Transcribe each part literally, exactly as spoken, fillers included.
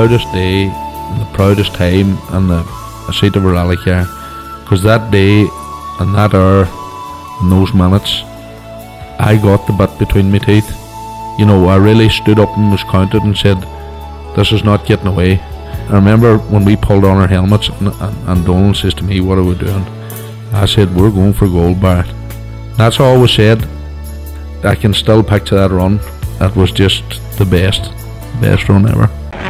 proudest day, and the proudest time, and the a seat of a rally car, because that day and that hour and those minutes, I got the bit between my teeth. You know, I really stood up and was counted and said, this is not getting away. I remember when we pulled on our helmets and, and, and Donald says to me, what are we doing? I said, we're going for gold, Barrett. That's all we said. I can still picture that run. That was just the best, best run ever.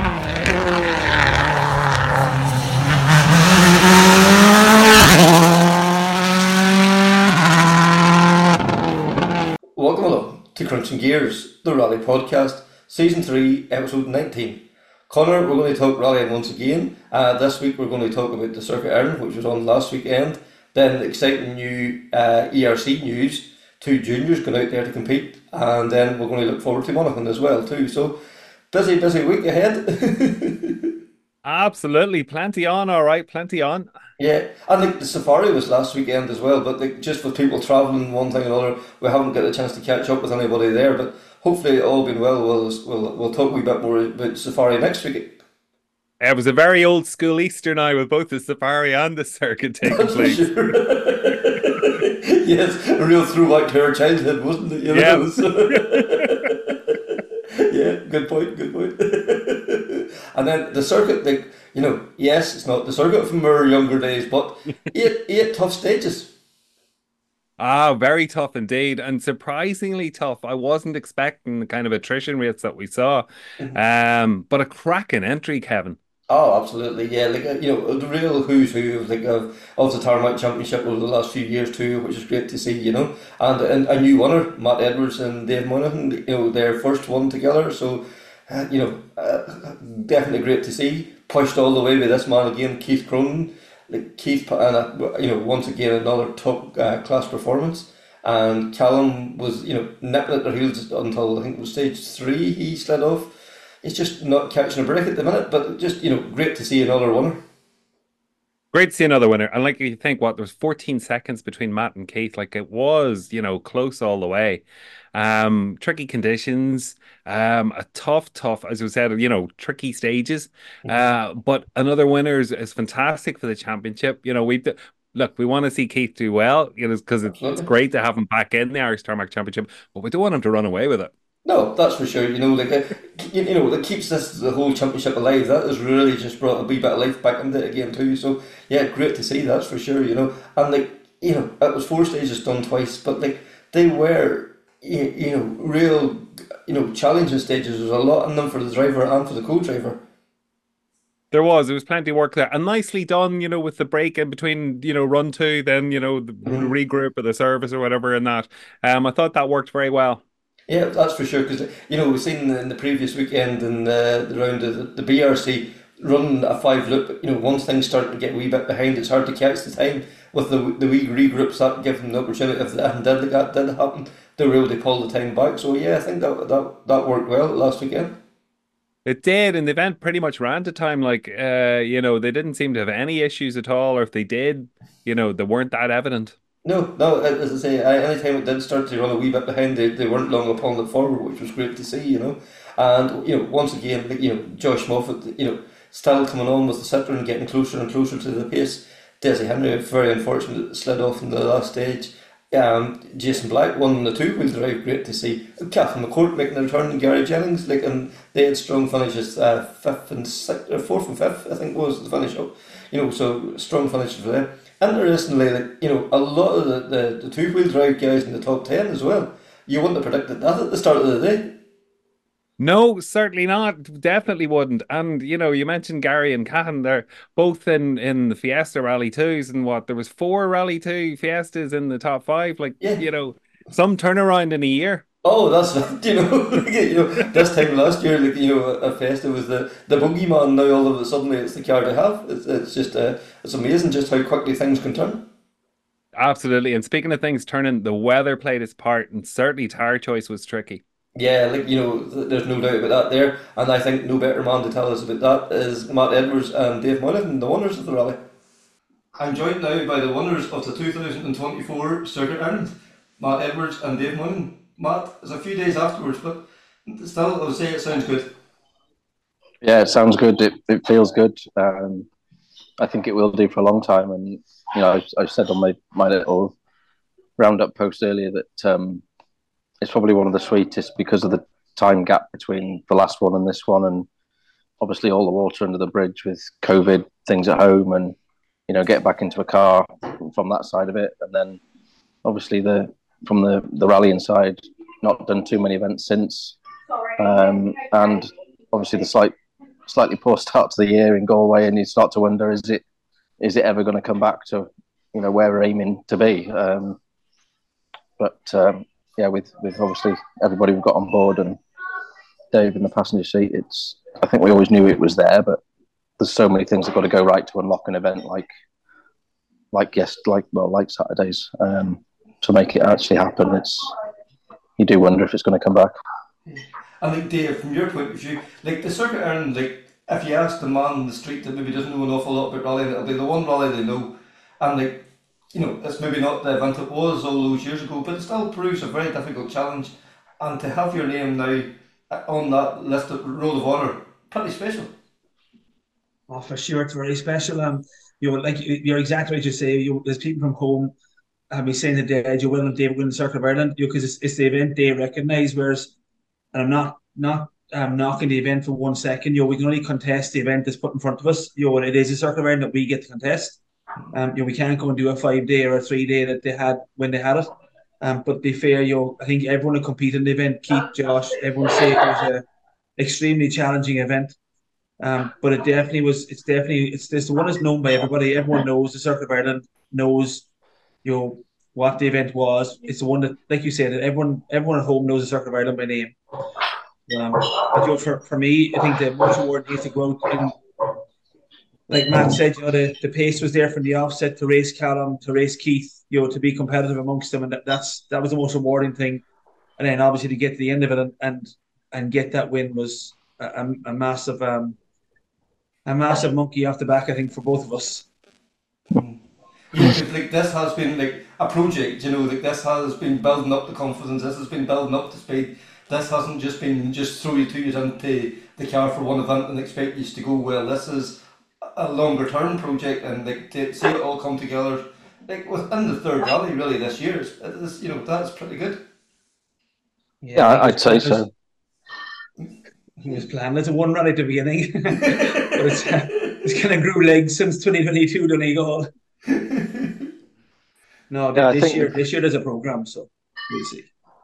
Welcome along to Crunching Gears, the Rally Podcast, Season three, Episode nineteen. Connor, we're going to talk rallying once again. Uh, this week we're going to talk about the Circuit Ireland, which was on last weekend. Then exciting new uh, E R C news. Two juniors going out there to compete. And then we're going to look forward to Monaghan as well too. So, busy, busy week ahead. Absolutely. Plenty on, all right. Plenty on. Yeah, and like, the safari was last weekend as well, but like, just with people travelling one thing or another, we haven't got a chance to catch up with anybody there, but hopefully all being well, we'll, we'll, we'll talk a wee bit more about safari next week. It was a very old school Easter night with both the safari and the circuit taking That's for place. sure. Yes, a real throwback to our childhood, wasn't it? You know? Yeah. So- yeah, good point, good point. And then the circuit, like, you know, yes, it's not the circuit from our younger days, but eight, eight tough stages. Ah, very tough indeed, and surprisingly tough. I wasn't expecting the kind of attrition rates that we saw, um, but a cracking entry, Kevin. Oh, absolutely, yeah. Like uh, you know, the real who's who of like of, of the Tarmac Championship over the last few years too, which is great to see. You know, and, and a new winner, Matt Edwards and Dave Monaghan. You know, their first one together. So, uh, you know, uh, definitely great to see. Pushed all the way with this man again, Keith Cronin. Like Keith, and uh, you know, once again another top uh, class performance. And Callum was, you know, nipping at their heels until I think it was stage three. He slid off. He's just not catching a break at the minute, but just, you know, great to see another winner. Great to see another winner. And like you think, what, there was fourteen seconds between Matt and Keith. Like it was, you know, close all the way. Um, tricky conditions, um, a tough, tough, as we said, you know, tricky stages. Uh, but another winner is, is fantastic for the championship. You know, we look, we want to see Keith do well, you know, because it's, it's great to have him back in the Irish Tarmac Championship, but we don't want him to run away with it. No, that's for sure. You know, like uh, you, you know, that keeps this the whole championship alive. That has really just brought a wee bit of life back into it again too. So yeah, great to see. That's for sure. You know, and like you know, it was four stages done twice, but like they were, you, you know, real, you know, challenging stages. There's a lot in them for the driver and for the co-driver. There was, there was plenty of work there, and nicely done, you know, with the break in between, you know, run two, then you know, the Mhm. regroup or the service or whatever, and that. Um, I thought that worked very well. Yeah, that's for sure. Because you know we've seen in the previous weekend and uh, the round of the, the B R C running a five loop. You know, once things start to get a wee bit behind, it's hard to catch the time. With the the wee regroups, that give them the opportunity. If that did that did happen, they were able to pull the time back. So yeah, I think that that that worked well last weekend. It did, and the event pretty much ran to time. Like, uh, you know, they didn't seem to have any issues at all, or if they did, you know, they weren't that evident. No, no. As I say, any time it did start to run a wee bit behind, they, they weren't long upon it forward, which was great to see. You know, and you know once again, like, you know, Josh Moffat, you know, still coming on with the Citroen, getting closer and closer to the pace. Desi Henry, very unfortunate, slid off in the last stage. Um, Jason Black won the two-wheel drive, great to see. Catherine McCourt making a return, and Gary Jennings, like, and they had strong finishes, uh, fifth and sixth, or fourth and fifth, I think was the finish up. You know, so strong finishes for them. Interestingly, like, you know, a lot of the, the, the two-wheel drive guys in the top ten as well. You wouldn't have predicted that at the start of the day. No, certainly not. Definitely wouldn't. And you know, you mentioned Gary and Cahan. They're both in in the Fiesta Rally Twos, and what there was four Rally Two Fiestas in the top five. Like, Yeah. you know, some turnaround in a year. Oh, that's you know, like, you know, this time last year, like you know, a Festa was the the boogeyman. Now all of a sudden it's the car to have. It's it's just uh, it's amazing just how quickly things can turn. Absolutely. And speaking of things turning, the weather played its part, and certainly tire choice was tricky. Yeah, like you know, th- there's no doubt about that there, and I think no better man to tell us about that is Matt Edwards and Dave Monaghan, the winners of the rally. I'm joined now by the winners of the two thousand twenty-four Circuit Ireland, Matt Edwards and Dave Monaghan. Matt, it's a few days afterwards, but still, I would say it sounds good. Yeah, it sounds good. It, it feels good. Um, I think it will do for a long time. And you know, I, I said on my, my little roundup post earlier that um, it's probably one of the sweetest because of the time gap between the last one and this one, and obviously all the water under the bridge with COVID, things at home, and you know, get back into a car from that side of it, and then obviously the from the the rallying side, not done too many events since, um, and obviously the slight slightly poor start to the year in Galway, and you start to wonder, is it is it ever going to come back to, you know, where we're aiming to be? Um, but um, yeah, with with obviously everybody we've got on board and Dave in the passenger seat, it's I think we always knew it was there, but there's so many things that got to go right to unlock an event like like yes, like well, like Saturdays, um, to make it actually happen. It's you do wonder if it's going to come back. And like Dave, from your point of view, like the circuit Ireland, like if you ask the man in the street that maybe doesn't know an awful lot about rallying, it'll be the one rally they know. And like, you know, it's maybe not the event it was all those years ago, but it still proves a very difficult challenge. And to have your name now uh, on that list of Roll of Honour, pretty special. Oh, for sure, it's very special. Um, you know, like you- you're exactly what you say. You, there's people from home have been saying that they, Joe Will and David win the Circuit of Ireland, you because it's, it's the event they recognise. Whereas, and I'm not not um, knocking the event for one second. You know, we can only contest the event that's put in front of us. You know, and it is a Circuit of Ireland that we get to contest. Um, you know, we can't go and do a five day or a three day that they had when they had it. Um, but to be fair, you know, I think everyone who competed in the event, Keith, Josh, everyone say it was a extremely challenging event. Um, but it definitely was. It's definitely it's this the one that's known by everybody. Everyone knows the Circuit of Ireland, knows you know what the event was. It's the one that, like you said, that everyone everyone at home knows the Circuit of Ireland by name. Um, but you know, for for me, I think the most award needs to go out in, like Matt said, you know, the, the pace was there from the offset to race Callum to race Keith, you know, to be competitive amongst them, and that, that's that was the most rewarding thing. And then obviously to get to the end of it and and, and get that win was a, a, a massive um a massive monkey off the back, I think, for both of us. Yeah, because like this has been like a project, you know, like this has been building up the confidence, this has been building up the speed. This hasn't just been just throw you two years into the car for one event and expect you to go well. This is a longer term project, and like to see it all come together like within the third rally really this year, it's, it's, you know, that's pretty good. Yeah, Yeah, I'd say so. He was planning as a one rally at the beginning, but it's, uh, it's kind of grew legs since twenty twenty-two, Donegal. No, Yeah, I this think year, this year there's a program, so we'll see.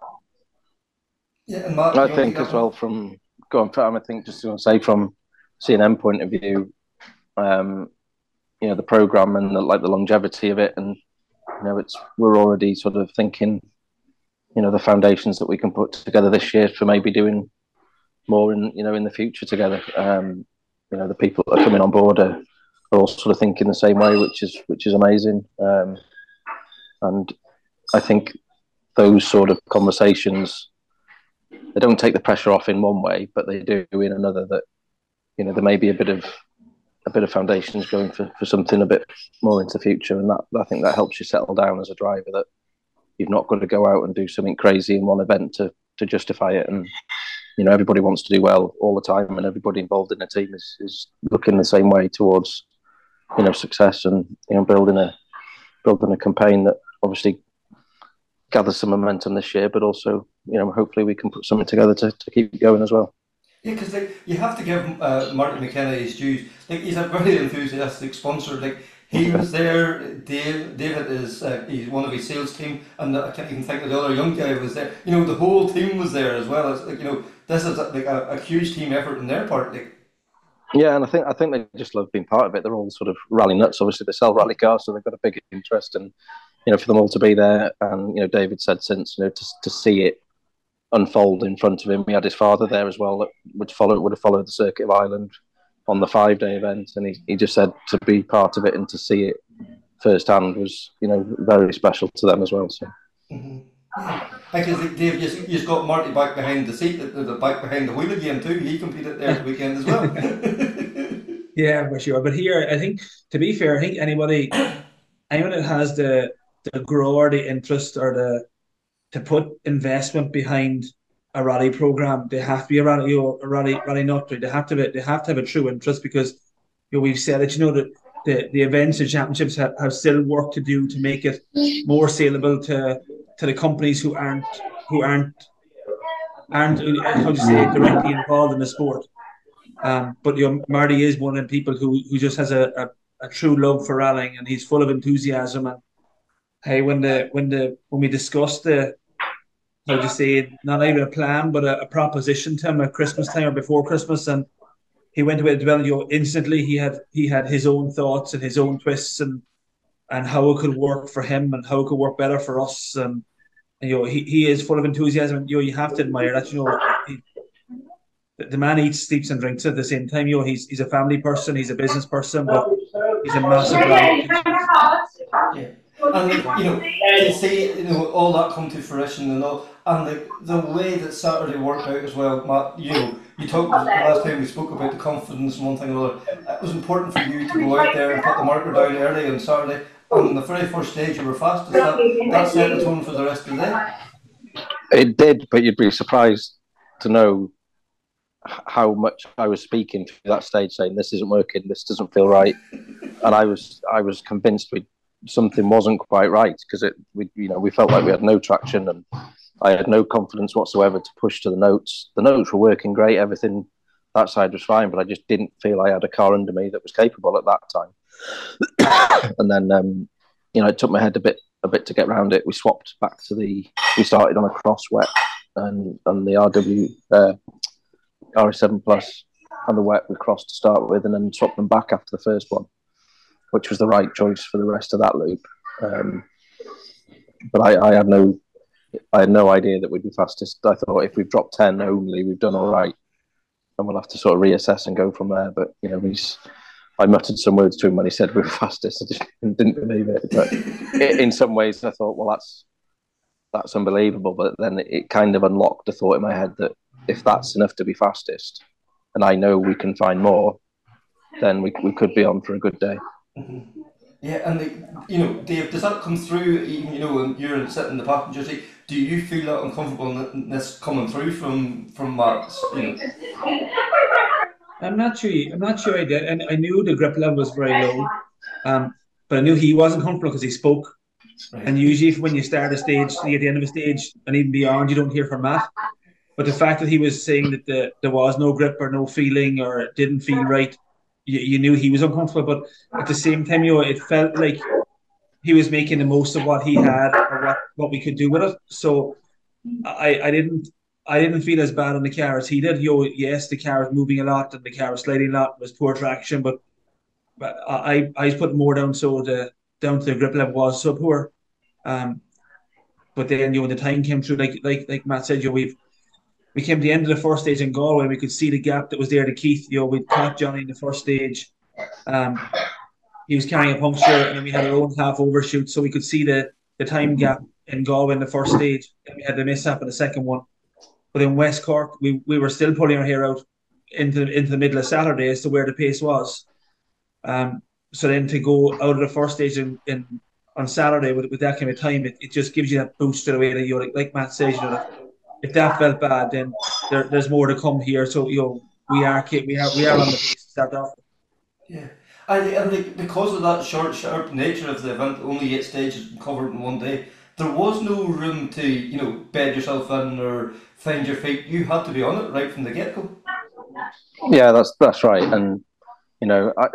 Yeah, and Matt, I you want to think take as that well one? from going from I think just to say from C and M point of view, um, you know, the program and the, like the longevity of it, and you know, it's we're already sort of thinking, you know, the foundations that we can put together this year for maybe doing more in you know in the future together. Um, you know, the people that are coming on board are, are all sort of thinking the same way, which is which is amazing. Um, and I think those sort of conversations, they don't take the pressure off in one way, but they do in another. That you know there may be a bit of a bit of foundations going for, for something a bit more into the future, and that I think that helps you settle down as a driver. That you've not got to go out and do something crazy in one event to to justify it. And you know everybody wants to do well all the time, and everybody involved in the team is is looking the same way towards you know success and you know building a building a campaign that obviously gather some momentum this year, but also, you know, hopefully we can put something together to, to keep going as well. Yeah, because like you have to give uh, Martin McKenna his dues. Like he's a very enthusiastic sponsor. Like he was there. Dave, David is uh, he's one of his sales team, and I can't even think of the other young guy was there. You know, the whole team was there as well. It's like you know, this is like a, a huge team effort on their part. Like Yeah, and I think I think they just love being part of it. They're all sort of rally nuts. Obviously, they sell rally cars, so they've got a big interest, and you know, for them all to be there. And you know, David said since you know to to see it unfold in front of him. He had his father there as well that would follow would have followed the Circuit of Ireland on the five day event, and he, he just said to be part of it and to see it firsthand was you know very special to them as well. So. mm-hmm. Because like Dave, you you've got Marty back behind the seat, the, the back behind the wheel again too. He competed there the weekend as well. Yeah, for sure. But here, I think to be fair, I think anybody, anyone that has the the grow or the interest or the to put investment behind a rally program, they have to be a rally, you know, a rally, rally nut. They have to be, they have to have a true interest because, you know, we've said it. You know that the, the events and championships have, have still work to do to make it more saleable to to the companies who aren't who aren't aren't how to say directly involved in the sport. Um, but you know, Marty is one of the people who who just has a, a, a true love for rallying, and he's full of enthusiasm. And hey, when the when the when we discussed the how to say not even a plan but a, a proposition to him at Christmas time or before Christmas, and he went away to develop. You know, instantly he had he had his own thoughts and his own twists and and how it could work for him and how it could work better for us. And, and you know, he, he is full of enthusiasm. And, you know, you have to admire that. You know, he, the man eats, sleeps, and drinks at the same time. You know, he's he's a family person, he's a business person, but he's a massive rally enthusiast. Yeah. And you know, to see you know all that come to fruition and all, and the the way that Saturday worked out as well, Matt. You know, you talked last time we spoke about the confidence and one thing and another. It was important for you to go out there and put the marker down early on Saturday. And on the very first stage, you were fastest. That that set the tone for the rest of the day. It did, but you'd be surprised to know how much I was speaking through that stage, saying this isn't working, this doesn't feel right, and I was I was convinced we something wasn't quite right because it we you know we felt like we had no traction and I had no confidence whatsoever to push to the notes. The notes were working great, everything that side was fine, but I just didn't feel I had a car under me that was capable at that time. And then um, you know it took my head a bit a bit to get around it. We swapped back to the we started on a cross wet and and the R W uh, R S seven plus and the wet we crossed to start with and then swapped them back after the first one, which was the right choice for the rest of that loop. Um, but I, I had no, I had no idea that we'd be fastest. I thought if we've dropped ten only, we've done all right, and we'll have to sort of reassess and go from there. But you know, he's, I muttered some words to him when he said we were fastest. I just didn't believe it. But in some ways, I thought, well, that's that's unbelievable. But then it kind of unlocked the thought in my head that if that's enough to be fastest, and I know we can find more, then we we could be on for a good day. Mm-hmm. Yeah, and the, you know, Dave, does that come through? Even you know, when you're sitting in the passenger seat, do you feel that uncomfortableness coming through from from Mark's? You know? I'm not sure. I'm not sure I did, and I knew the grip level was very low, um, but I knew he wasn't comfortable because he spoke. Right. And usually, when you start a stage, at the end of a stage, and even beyond, you don't hear from Matt. But the fact that he was saying that the, there was no grip or no feeling or it didn't feel right, you, you knew he was uncomfortable. But at the same time, you know, it felt like he was making the most of what he had or what, what we could do with it. So I, I didn't I didn't feel as bad on the car as he did. You know, yes, the car was moving a lot and the car was sliding a lot, was poor traction, but, but I I was putting more down so the down to the grip level was so poor. Um, but then you know when the time came through, like like like Matt said, you know, we've we came to the end of the first stage in Galway. We could see the gap that was there to Keith. You know, we caught Johnny in the first stage. Um, he was carrying a puncture, and then we had our own half overshoot, so we could see the, the time gap in Galway in the first stage. And we had the mishap in the second one. But in West Cork, we, we were still pulling our hair out into into the middle of Saturday as to where the pace was. Um, so then to go out of the first stage in, in on Saturday with, with that kind of time, it, it just gives you that boost straight away that you know, like, like Matt says, you know. That, if that felt bad, then there, there's more to come here. So you know, we are we are we are on the pace to start off. Yeah, and, and the, because of that short, sharp nature of the event, only eight stages covered in one day, there was no room to you know bed yourself in or find your feet. You had to be on it right from the get go. Yeah, that's that's right, and you know, I,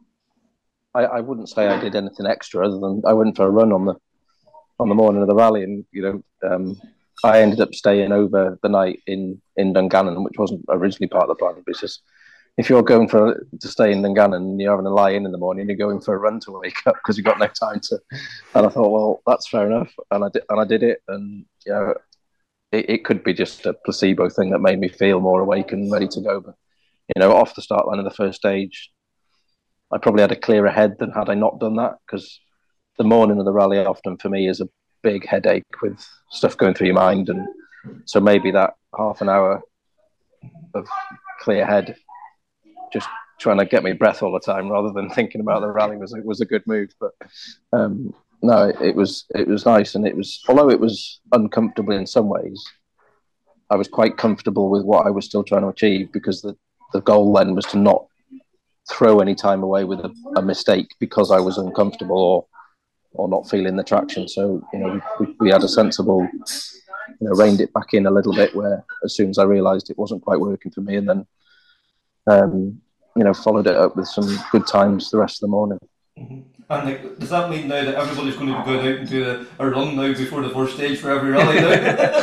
I I wouldn't say I did anything extra other than I went for a run on the on the morning of the rally, and you know. Um, I ended up staying over the night in, in Dungannon, which wasn't originally part of the plan. But it's just, if you're going for to stay in Dungannon and you're having a lie in in the morning, you're going for a run to wake up because you've got no time to. And I thought, well, that's fair enough, and I did, and I did it, and you know, it, it could be just a placebo thing that made me feel more awake and ready to go. But you know, off the start line of the first stage, I probably had a clearer head than had I not done that, because the morning of the rally often for me is a big headache with stuff going through your mind, and so maybe that half an hour of clear head, just trying to get me breath all the time rather than thinking about the rally was was a good move. But um, no, it, it was it was nice, and it was although it was uncomfortable in some ways, I was quite comfortable with what I was still trying to achieve, because the, the goal then was to not throw any time away with a, a mistake because I was uncomfortable or or not feeling the traction. So, you know, we, we had a sensible, you know, reined it back in a little bit, where as soon as I realised it wasn't quite working for me, and then, um, you know, followed it up with some good times the rest of the morning. Mm-hmm. And like, does that mean now that everybody's going to be going out and do a, a run now before the first stage for every rally now?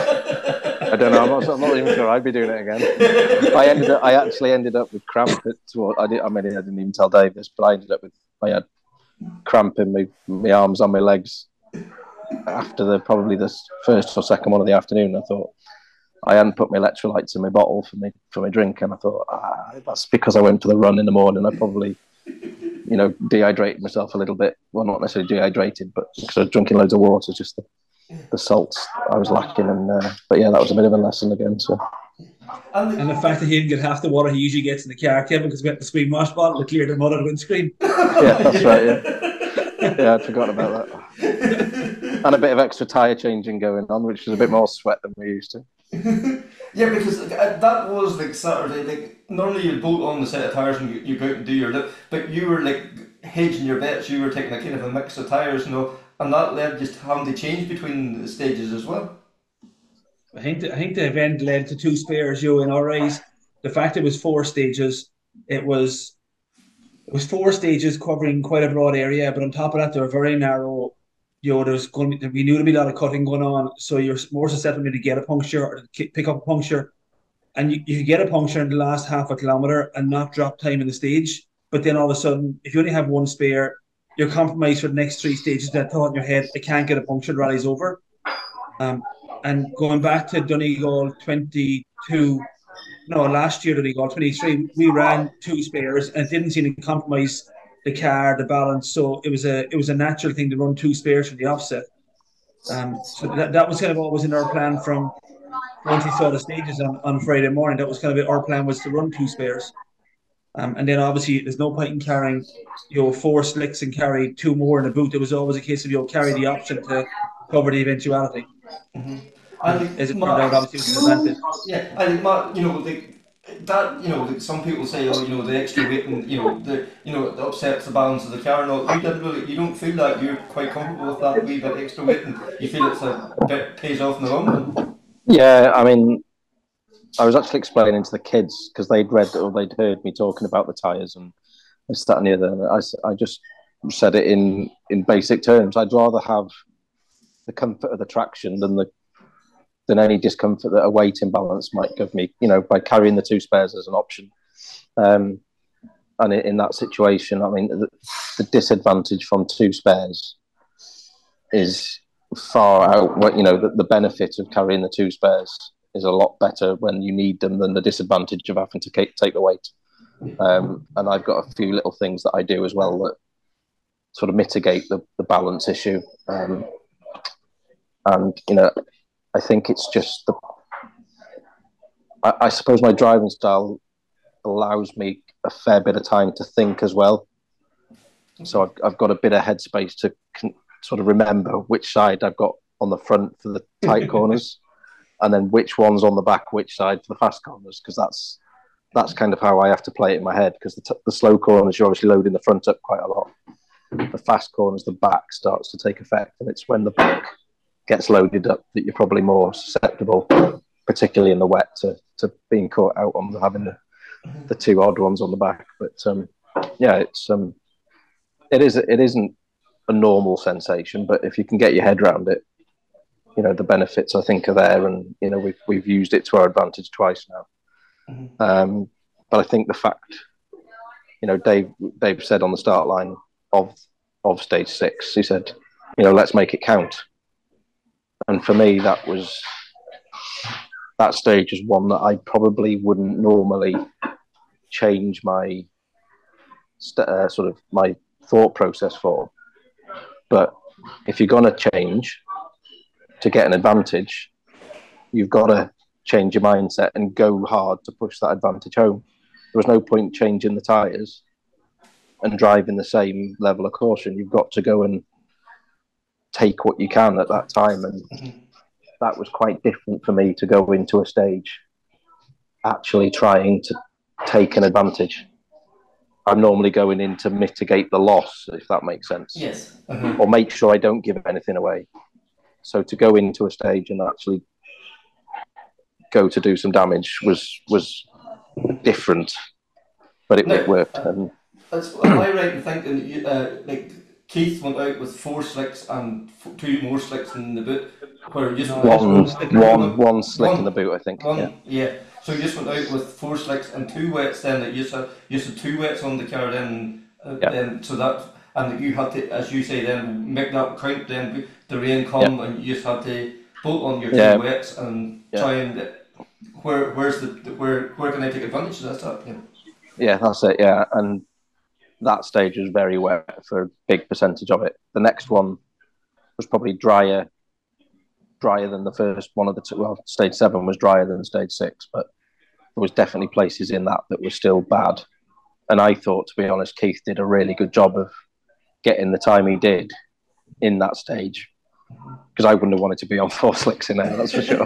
I don't know. I'm not, I'm not even sure I'd be doing it again. I ended up. I actually ended up with cramp. At, well, I, did, I mean, I didn't even tell Dave this, but I ended up with. I had cramp in my, my arms and my legs after the probably the first or second one of the afternoon. I thought I hadn't put my electrolytes in my bottle for me for my drink, and I thought ah, that's because I went for the run in the morning. I probably, you know, dehydrated myself a little bit. Well, not necessarily dehydrated, but because I was drinking loads of water, just the, the salts I was lacking. And uh, but yeah, that was a bit of a lesson again. So. And the fact that he didn't get half the water he usually gets in the car, Kevin, because we had the screen wash bottle to clear the mud out of the windscreen. Yeah, that's right. Yeah, yeah, I'd forgotten about that. And a bit of extra tyre changing going on, which was a bit more sweat than we used to. Yeah, because like, that was like Saturday. Like normally you bolt on the set of tyres and you, you go out and do your lip, but you were like hedging your bets. You were taking a kind of a mix of tyres, you know, and that led just having to change between the stages as well. I think the, I think the event led to two spares, you know, in our race. The fact it was four stages, it was it was four stages covering quite a broad area, but on top of that, they were very narrow. You know, there's going to be, we knew there'd be a lot of cutting going on, so you're more susceptible to get a puncture or to pick up a puncture, and you, you could get a puncture in the last half a kilometre and not drop time in the stage. But then all of a sudden, if you only have one spare, you're compromised for the next three stages. That thought in your head, I can't get a puncture, the rally's over. Um, and going back to Donegal twenty-two, no, last year Donegal twenty-three, we ran two spares and it didn't seem to compromise the car, the balance. So it was a it was a natural thing to run two spares from the offset. Um, so that, that was kind of always in our plan from once we saw the stages on, on Friday morning. That was kind of it, our plan was to run two spares. Um, and then obviously there's no point in carrying, you know, four slicks and carry two more in the boot. It was always a case of, you know, carry the option to cover the eventuality. Mm-hmm. And as it Matt, turned out, obviously it was an advantage. Yeah, I think Matt, you know, like that, you know, like some people say, oh, you know, the extra weight and you know, the you know, it upsets the balance of the car. No, you didn't really, you don't feel that. You're quite comfortable with that wee bit extra weight, and you feel it's a bit pays off in the long run. Yeah, I mean, I was actually explaining to the kids because they'd read or they'd heard me talking about the tyres and this, that, and the other. And I, I just said it in in basic terms. I'd rather have the comfort of the traction than the than any discomfort that a weight imbalance might give me, you know, by carrying the two spares as an option. Um, and in, in that situation, I mean, the, the disadvantage from two spares is far out, you know, the, the benefit of carrying the two spares is a lot better when you need them than the disadvantage of having to take the weight. Um, and I've got a few little things that I do as well that sort of mitigate the, the balance issue. Um, and, you know, I think it's just the. I, I suppose my driving style allows me a fair bit of time to think as well. So I've, I've got a bit of headspace to con- sort of remember which side I've got on the front for the tight corners, and then which one's on the back, which side for the fast corners, because that's that's kind of how I have to play it in my head. Because the, t- the slow corners, you're obviously loading the front up quite a lot. The fast corners, the back starts to take effect, and it's when the back gets loaded up that you're probably more susceptible, particularly in the wet, to, to being caught out on having the, the two odd ones on the back. But um, yeah, it's um, it is it isn't a normal sensation, but if you can get your head around it, you know, the benefits I think are there, and you know we've we've used it to our advantage twice now. Mm-hmm. Um, but I think the fact, you know, Dave Dave said on the start line of of stage six, he said, you know, let's make it count. And for me, that was that stage is one that I probably wouldn't normally change my uh, sort of my thought process for. But if you're going to change to get an advantage, you've got to change your mindset and go hard to push that advantage home. There was no point changing the tyres and driving the same level of caution. You've got to go and take what you can at that time. And that was quite different for me to go into a stage actually trying to take an advantage. I'm normally going in to mitigate the loss, if that makes sense. Yes. Uh-huh. Or make sure I don't give anything away. So to go into a stage and actually go to do some damage was was different, but it, No, it worked. uh, And That's, am I right in thinking you, uh, like Keith went out with four slicks and f- two more slicks in the boot, where you just No, went one, slick. one, one slick One. in the boot, I think. one, Yeah. yeah. So you just went out with four slicks and two wets. Then that you just had you just had two wets on the car. Then, uh, Yeah. then so that and you had to, as you say, then make that count. Then the rain come Yeah. and you just had to bolt on your two Yeah. wets and Yeah. try and where where's the where where can I take advantage of that stuff? Yeah. Yeah, that's it. Yeah, and that stage was very wet for a big percentage of it. The next one was probably drier, drier than the first one of the two. Well, stage seven was drier than stage six, but there was definitely places in that that were still bad. And I thought, to be honest, Keith did a really good job of getting the time he did in that stage, because I wouldn't have wanted to be on four slicks in there, that's for sure.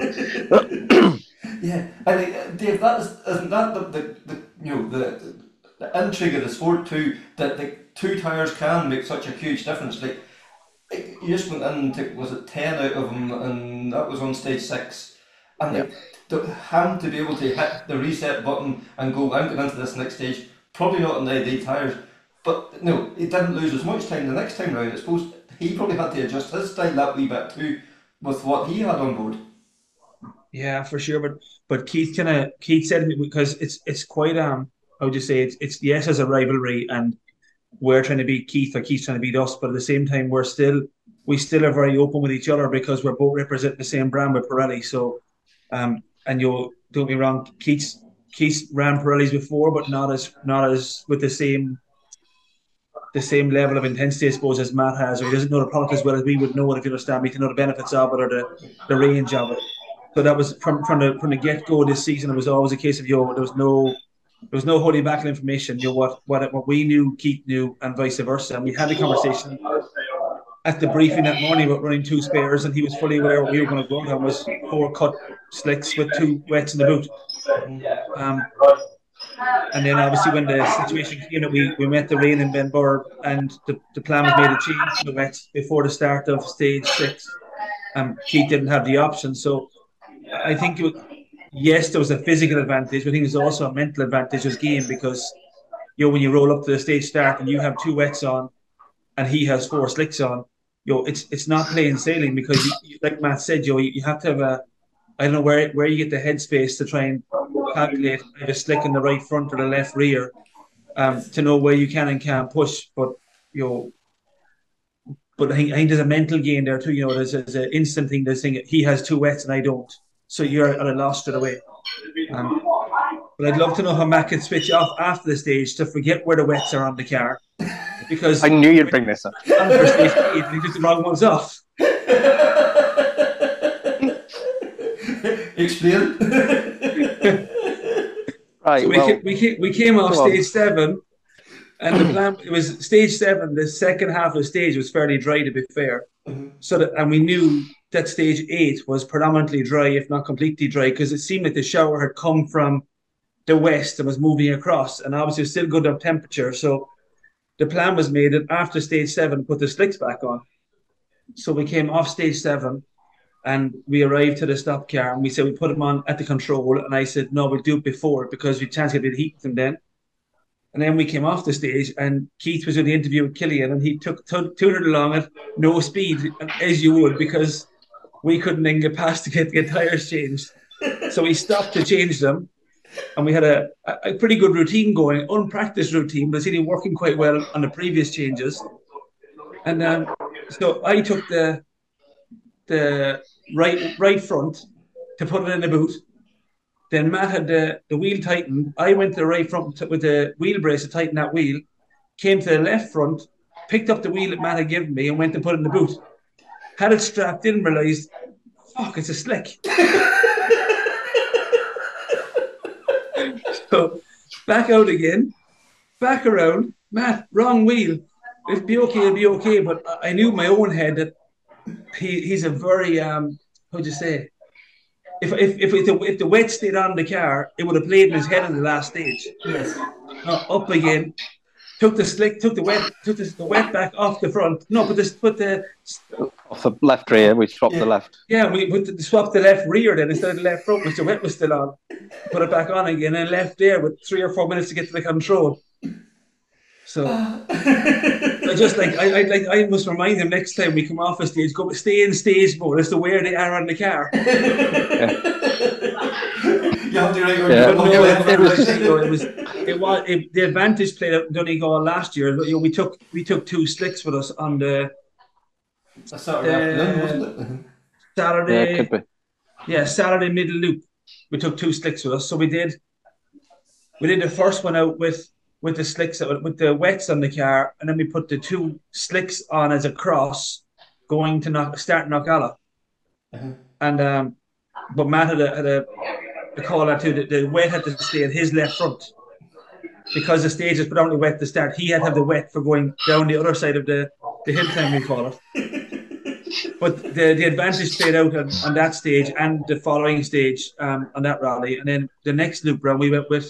Yeah, I think uh, Dave, that is isn't that the, the, the you know the, the intrigue of the sport too, that the two tires can make such a huge difference. Like, like you just went in and took, was it ten out of them, and that was on stage six, and like, to him to be able to hit the reset button and go, I'm going into this next stage, probably not on the I D tires, but no, he didn't lose as much time the next time round. I suppose he probably had to adjust his style that wee bit too with what he had on board. Yeah, for sure. But but Keith kind of Keith said to me, because it's it's quite um how would you say it's it's yes, as a rivalry, and we're trying to beat Keith or Keith's trying to beat us, but at the same time we're still we still are very open with each other because we're both representing the same brand with Pirelli. So um and you don't get me wrong, Keith's Keith's ran Pirellis before, but not as not as with the same the same level of intensity, I suppose, as Matt has, or he doesn't know the product as well as we would know it, if you understand me, to know the benefits of it or the, the range of it. So that was from from the from the get go this season. It was always a case of yo, there was no there was no holding back on information. You know what what what we knew, Keith knew, and vice versa. And we had a conversation at the briefing that morning about running two spares, and he was fully aware what we were going to go on was four cut slicks with two wets in the boot. Um, and then obviously when the situation came that we, we met the rain in Benbur, and the, the plan was made to change to the wets before the start of stage six. Um, Keith didn't have the option, so I think it was, yes, there was a physical advantage, but I think there's also a mental advantage to this game, because you know when you roll up to the stage start and you have two wets on, and he has four slicks on, you know it's it's not plain sailing, because you, like Matt said, you know, you have to have a I don't know where where you get the headspace to try and calculate if a slick in the right front or the left rear, um, to know where you can and can't push, but you know. But I think, I think there's a mental game there too. You know, there's, there's an instant thing. There's thing he has two wets and I don't, so you're at a loss straight away. Um, but I'd love to know how Matt can switch off after the stage to forget where the wets are on the car, because I knew you'd bring this up. after stage eight, he took the wrong ones off. Explain. Right, So we, well, came, we, came, we came off go on. stage seven, and the plan it was stage seven. The second half of the stage was fairly dry, to be fair. Mhm. So that, and we knew that stage eight was predominantly dry, if not completely dry, because it seemed like the shower had come from the west and was moving across, and obviously it was still good enough temperature. So the plan was made that after stage seven, put the slicks back on. So we came off stage seven, and we arrived to the stop car, and we said we put them on at the control, and I said no, we'll do it before, because we chance to get heat them then. And then we came off the stage, and Keith was in the interview with Killian, and he took tuned it along at no speed, as you would, because we couldn't then get past to get, get tires changed. So we stopped to change them, and we had a, a pretty good routine going, unpracticed routine, but it's really working quite well on the previous changes. And um, so I took the the right right front to put it in the boot. Then Matt had the, the wheel tightened. I went to the right front with the wheel brace to tighten that wheel, came to the left front, picked up the wheel that Matt had given me and went and put it in the boot. Had it strapped in, realised, fuck, it's a slick. So back out again, back around. Matt, wrong wheel. It'll be okay, it'll be okay. But I knew in my own head that he, he's a very, um, how'd you say? If if if, if, the, if the wet stayed on the car, it would have played in his head in the last stage. Yes. Uh, up again, took the slick, took the wet, took the, the wet back off the front. No, but this, put the off the left rear, we swapped Yeah. the left. yeah, we put the, swapped the left rear then instead of the left front, which the wet was still on. Put it back on again and left there with three or four minutes to get to the control. So I just like I, I like I must remind them next time we come off a stage, go stay in stage mode as to where they are on the car. You have to like, Yeah. But no, yeah. it, it was you know, it was it was it, the advantage played out in Donegal last year. You know, we took we took two slicks with us on the A Saturday afternoon, wasn't it? Yeah, Saturday. it could be. Yeah, Saturday middle loop. We took two slicks with us. So we did we did the first one out with with the slicks with the wets on the car, and then we put the two slicks on as a cross going to knock start Knockalla. Uh-huh. And um but Matt had a had a, a call out too that the wet had to stay at his left front. Because the stage is predominantly wet to start, he had to have the wet for going down the other side of the, the hill climb, we call it. But the, the advantage played out on, on that stage and the following stage um, on that rally. And then the next loop round, we went with,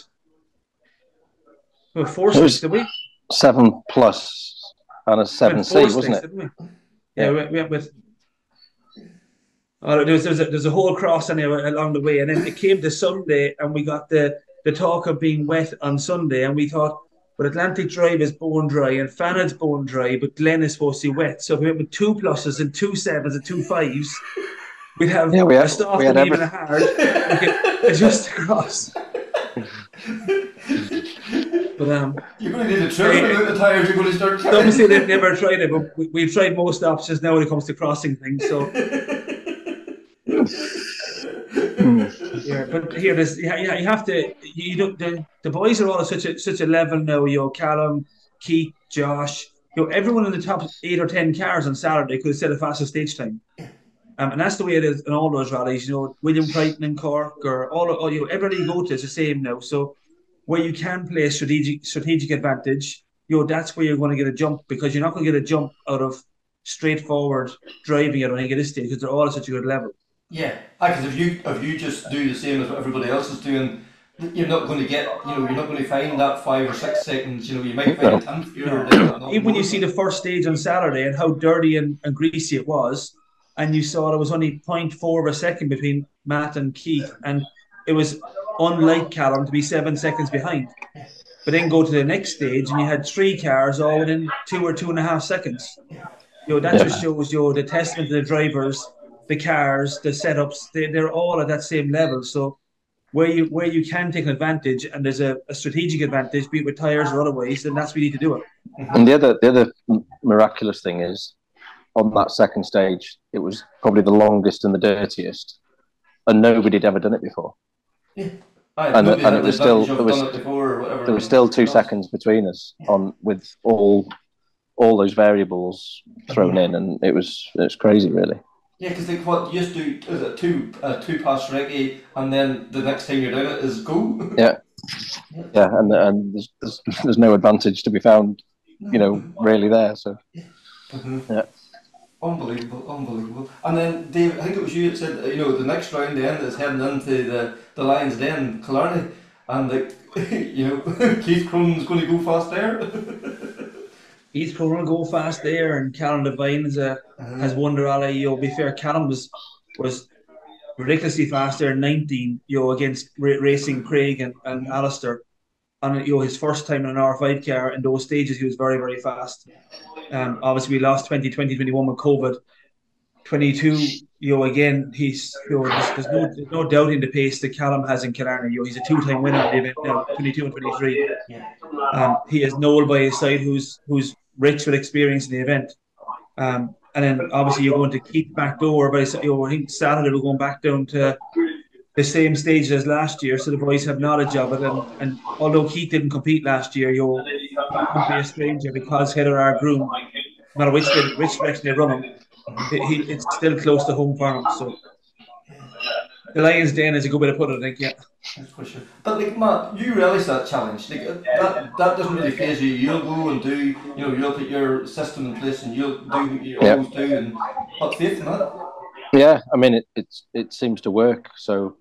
with four It was- slicks, did we? Seven plus and a seven Went C, four wasn't slicks, it? didn't we? Yeah, we went, we went with. Oh, there was, there was a, there's a whole cross anyway along the way, and then it came to Sunday, and we got the the talk of being wet on Sunday, and we thought, but Atlantic Drive is bone dry and Fanad's bone dry, but Glen is supposed to be wet. So if we went with two pluses and two sevens and two fives, we'd have Yeah, we had- a soft we had and even every- a hard. We could adjust across. But um, You're going to need a triple amount of tires. You're going to start carrying. obviously they've never tried it, but we, we've tried most options now when it comes to crossing things. So yeah, but here, there's you, you you have to. You don't. The, the boys are all at such a such a level now. You know, Callum, Keith, Josh. You know, everyone in the top eight or ten cars on Saturday could have set a faster stage time. Um, and that's the way it is in all those rallies. You know, William Crichton in Cork, or all, all you know, everybody you go to is the same now. So where you can play a strategic strategic advantage, you know, that's where you're going to get a jump, because you're not going to get a jump out of straightforward driving at any this stage, because they're all at such a good level. Yeah, because if you if you just do the same as what everybody else is doing, you're not going to get, you know, you're not going to find that five or six seconds. You know, you might find a tenth here or there. not Even when you more. see the first stage on Saturday and how dirty and, and greasy it was, and you saw there was only zero point four of a second between Matt and Keith, and it was unlike Callum to be seven seconds behind. But then go to the next stage and you had three cars all within two or two and a half seconds. You know, that Yeah. just shows you the testament to the drivers, the cars, the setups. They, they're all at that same level. So where you where you can take an advantage and there's a, a strategic advantage, be it with tires or otherwise, then that's where you need to do it. And the other the other miraculous thing is, on that second stage, it was probably the longest and the dirtiest, and nobody had ever done it before. Aye, and- nobody and had it was the still- advantage of there was- done it before or whatever. There was still two seconds between us on with all all those variables thrown in, and it was it was crazy, really. Yeah, because like what you used to do is it two uh, two past Reggae, and then the next time you're doing it is go. Yeah. Yeah, and and there's, there's there's no advantage to be found, you know, really there. So Mhm. Yeah. Unbelievable, unbelievable. And then Dave, I think it was you that said, uh, you know, the next round then is heading into the the Lions Den, Killarney, and like, you know, Keith Cronin's going to go fast there. He's going to go fast there, and Callum Devine is a, has won the rally. You know, be fair, Callum was was ridiculously fast there in nineteen, you know, against ra- racing Craig and, and Alistair. And you know, his first time in an R five car in those stages, he was very, very fast. Um, obviously, we lost twenty twenty, twenty-one with COVID. twenty-two, you know, again, he's, you know, there's, there's, no, there's no doubting the pace that Callum has in Killarney. You know, he's a two-time winner of the event now, twenty-two and twenty-three. Yeah. Um, he has Noel by his side, who's who's rich with experience in the event. Um, and then obviously you're going to keep back door, but you know, I think Saturday we're going back down to the same stage as last year, so the boys have knowledge of it. And, and although Keith didn't compete last year, you know, he won't be a stranger, because Heather our groom, no matter which which direction they run him, he, he- it's still close to home for him. So the Lions Den is a good way to put it, I think. Yeah. That's for sure. But like Matt, you realise that challenge. Like uh, that that doesn't really phase you. You'll go and do, you know, you'll put your system in place and you'll do what you Yeah. always do and have faith in that. Yeah, I mean, it it's, it seems to work. So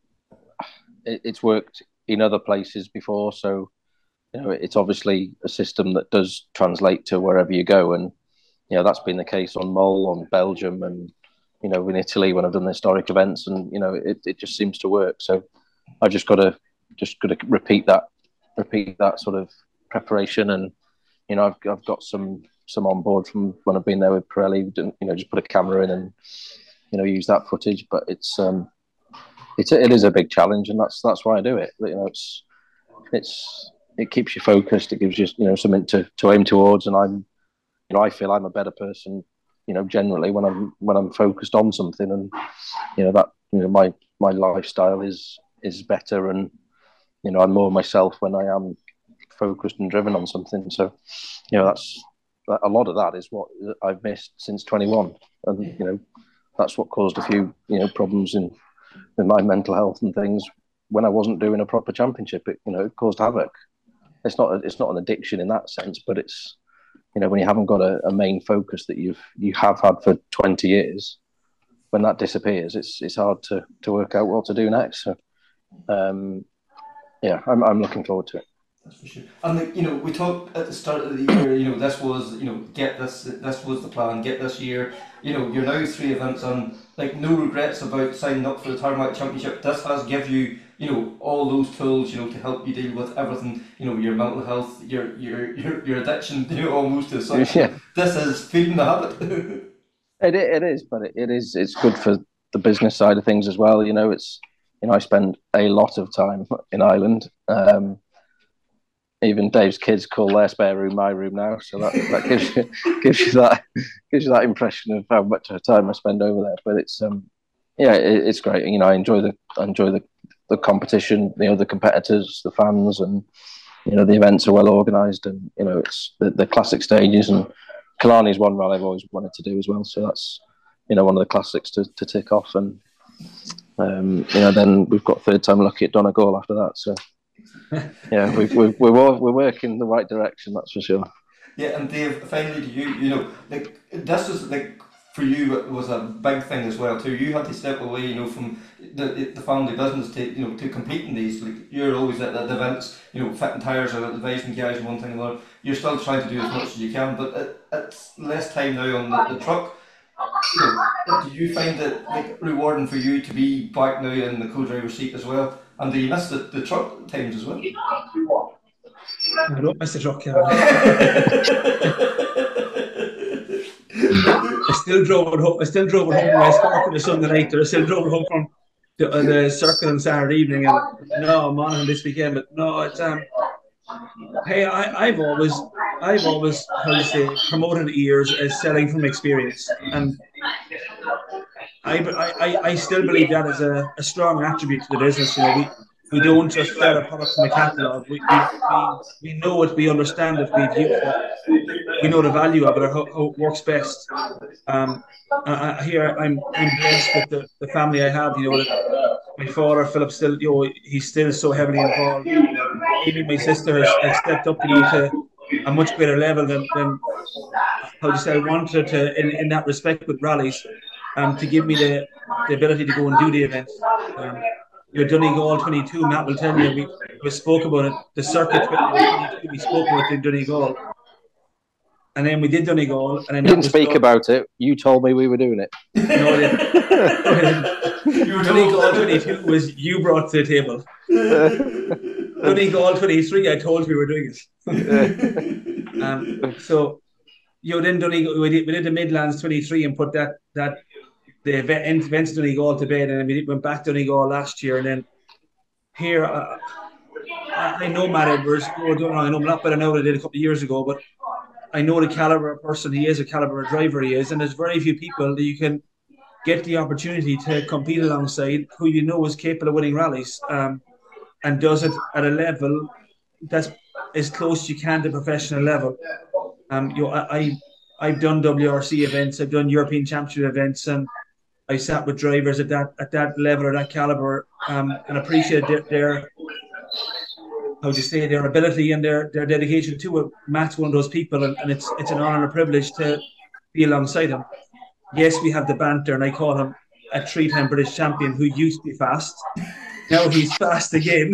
it, it's worked in other places before. So you know, it's obviously a system that does translate to wherever you go, and you know that's been the case on Mull, on Belgium, and you know in Italy when I've done the historic events, and you know it, it just seems to work. So I just got to just got to repeat that, repeat that sort of preparation, and you know I've I've got some some on board from when I've been there with Pirelli. You know, just put a camera in and you know use that footage. But it's um it's it is a big challenge, and that's that's why I do it. You know, it's it's it keeps you focused. It gives you you know something to, to aim towards, and I'm you know I feel I'm a better person you know generally when I'm when I'm focused on something, and you know that you know my my lifestyle is is better, and you know I'm more myself when I am focused and driven on something. So you know that's a lot of that is what I've missed since twenty-one, and you know that's what caused a few you know problems in with my mental health and things when I wasn't doing a proper championship. It you know it caused havoc. It's not a, it's not an addiction in that sense, but it's you know when you haven't got a, a main focus that you've you have had for twenty years, when that disappears, it's it's hard to to work out what to do next. So um, yeah, I'm I'm looking forward to it. That's for sure. And like, you know, we talked at the start of the year, you know, this was, you know, get this, this was the plan, get this year. You know, you're now three events on, like, no regrets about signing up for the Tarmac Championship. This has give you, you know, all those tools, you know, to help you deal with everything, you know, your mental health, your your your, your addiction, you know, almost to such. Yeah. This is feeding the habit. it it is, but it, it is it's good for the business side of things as well. You know, it's you know I spend a lot of time in Ireland. Um, Even Dave's kids call their spare room my room now, so that, that gives you gives you that gives you that impression of how much time I spend over there. But it's um yeah, it, it's great. You know, I enjoy the I enjoy the, the competition, you know, the competitors, the fans, and you know the events are well organised, and you know it's the, the classic stages. And Killarney is one rally I've always wanted to do as well. So that's you know one of the classics to, to tick off, and um you know then we've got third time lucky at Donegal after that. So. Yeah, we we we're we're working in the right direction, that's for sure. Yeah, and Dave, finally, to you, you know, like this was like for you it was a big thing as well too. You had to step away, you know, from the the family business to you know to compete in these. Like you're always at the events, you know, fitting tires or advising guys and one thing or another. You're still trying to do as much as you can, but it, it's less time now on the, the truck. You know, do you find it like rewarding for you to be back now in the co-driver seat as well? And do you miss the, the truck times as well? I don't miss the truck, Kevin. I still drove it home. I still drove it home when I sparked on a Sunday night. Or I still drove it home from the, uh, the circle on Saturday evening. And no, I'm on this weekend, but no, it's um. Hey, I, I've always, I've always, how do you say, promoted ears as selling from experience, and I, I, I still believe that is a, a strong attribute to the business. You know, we, we don't just sell a product from a catalogue. We, we, we, we know it, we understand it, we've used it, we know the value of it, or how, how it works best. Um, I, here I'm, I'm blessed with the, the family I have. You know, that my father Philip still, you know, he's still so heavily involved. Amy, my sister, has, has stepped up, you know, to a much greater level than, than how do you say I wanted to in, in that respect with rallies. Um, to give me the, the ability to go and do the event. Um, your Donegal twenty-two, Matt will tell you, we, we spoke about it, the circuit twenty-two, we spoke about it in Donegal. And then we did Donegal. And then you didn't speak done. about it, you told me we were doing it. No, I didn't. You were Donegal twenty-two was you brought to the table. Donegal twenty-three, I told you we were doing it. um, so, you know, then Donegal, we did, we did the Midlands twenty-three and put that that the event, events Donegal to bed, and then we went back to Donegal last year, and then here uh, I, I know Matt Edwards. Oh, I don't know, I know him a lot better now than I did a couple of years ago, but I know the caliber of person he is, the caliber of driver he is, and there's very few people that you can get the opportunity to compete alongside who you know is capable of winning rallies, um, and does it at a level that's as close as you can to professional level. Um, you know, I, I I've done W R C events, I've done European Championship events, and I sat with drivers at that at that level or that caliber, um, and appreciate their, their how do you say their ability and their, their dedication to it. Matt's one of those people, and, and it's it's an honour and a privilege to be alongside him. yes, we have the banter, and I call him a three-time British champion who used to be fast. Now he's fast again.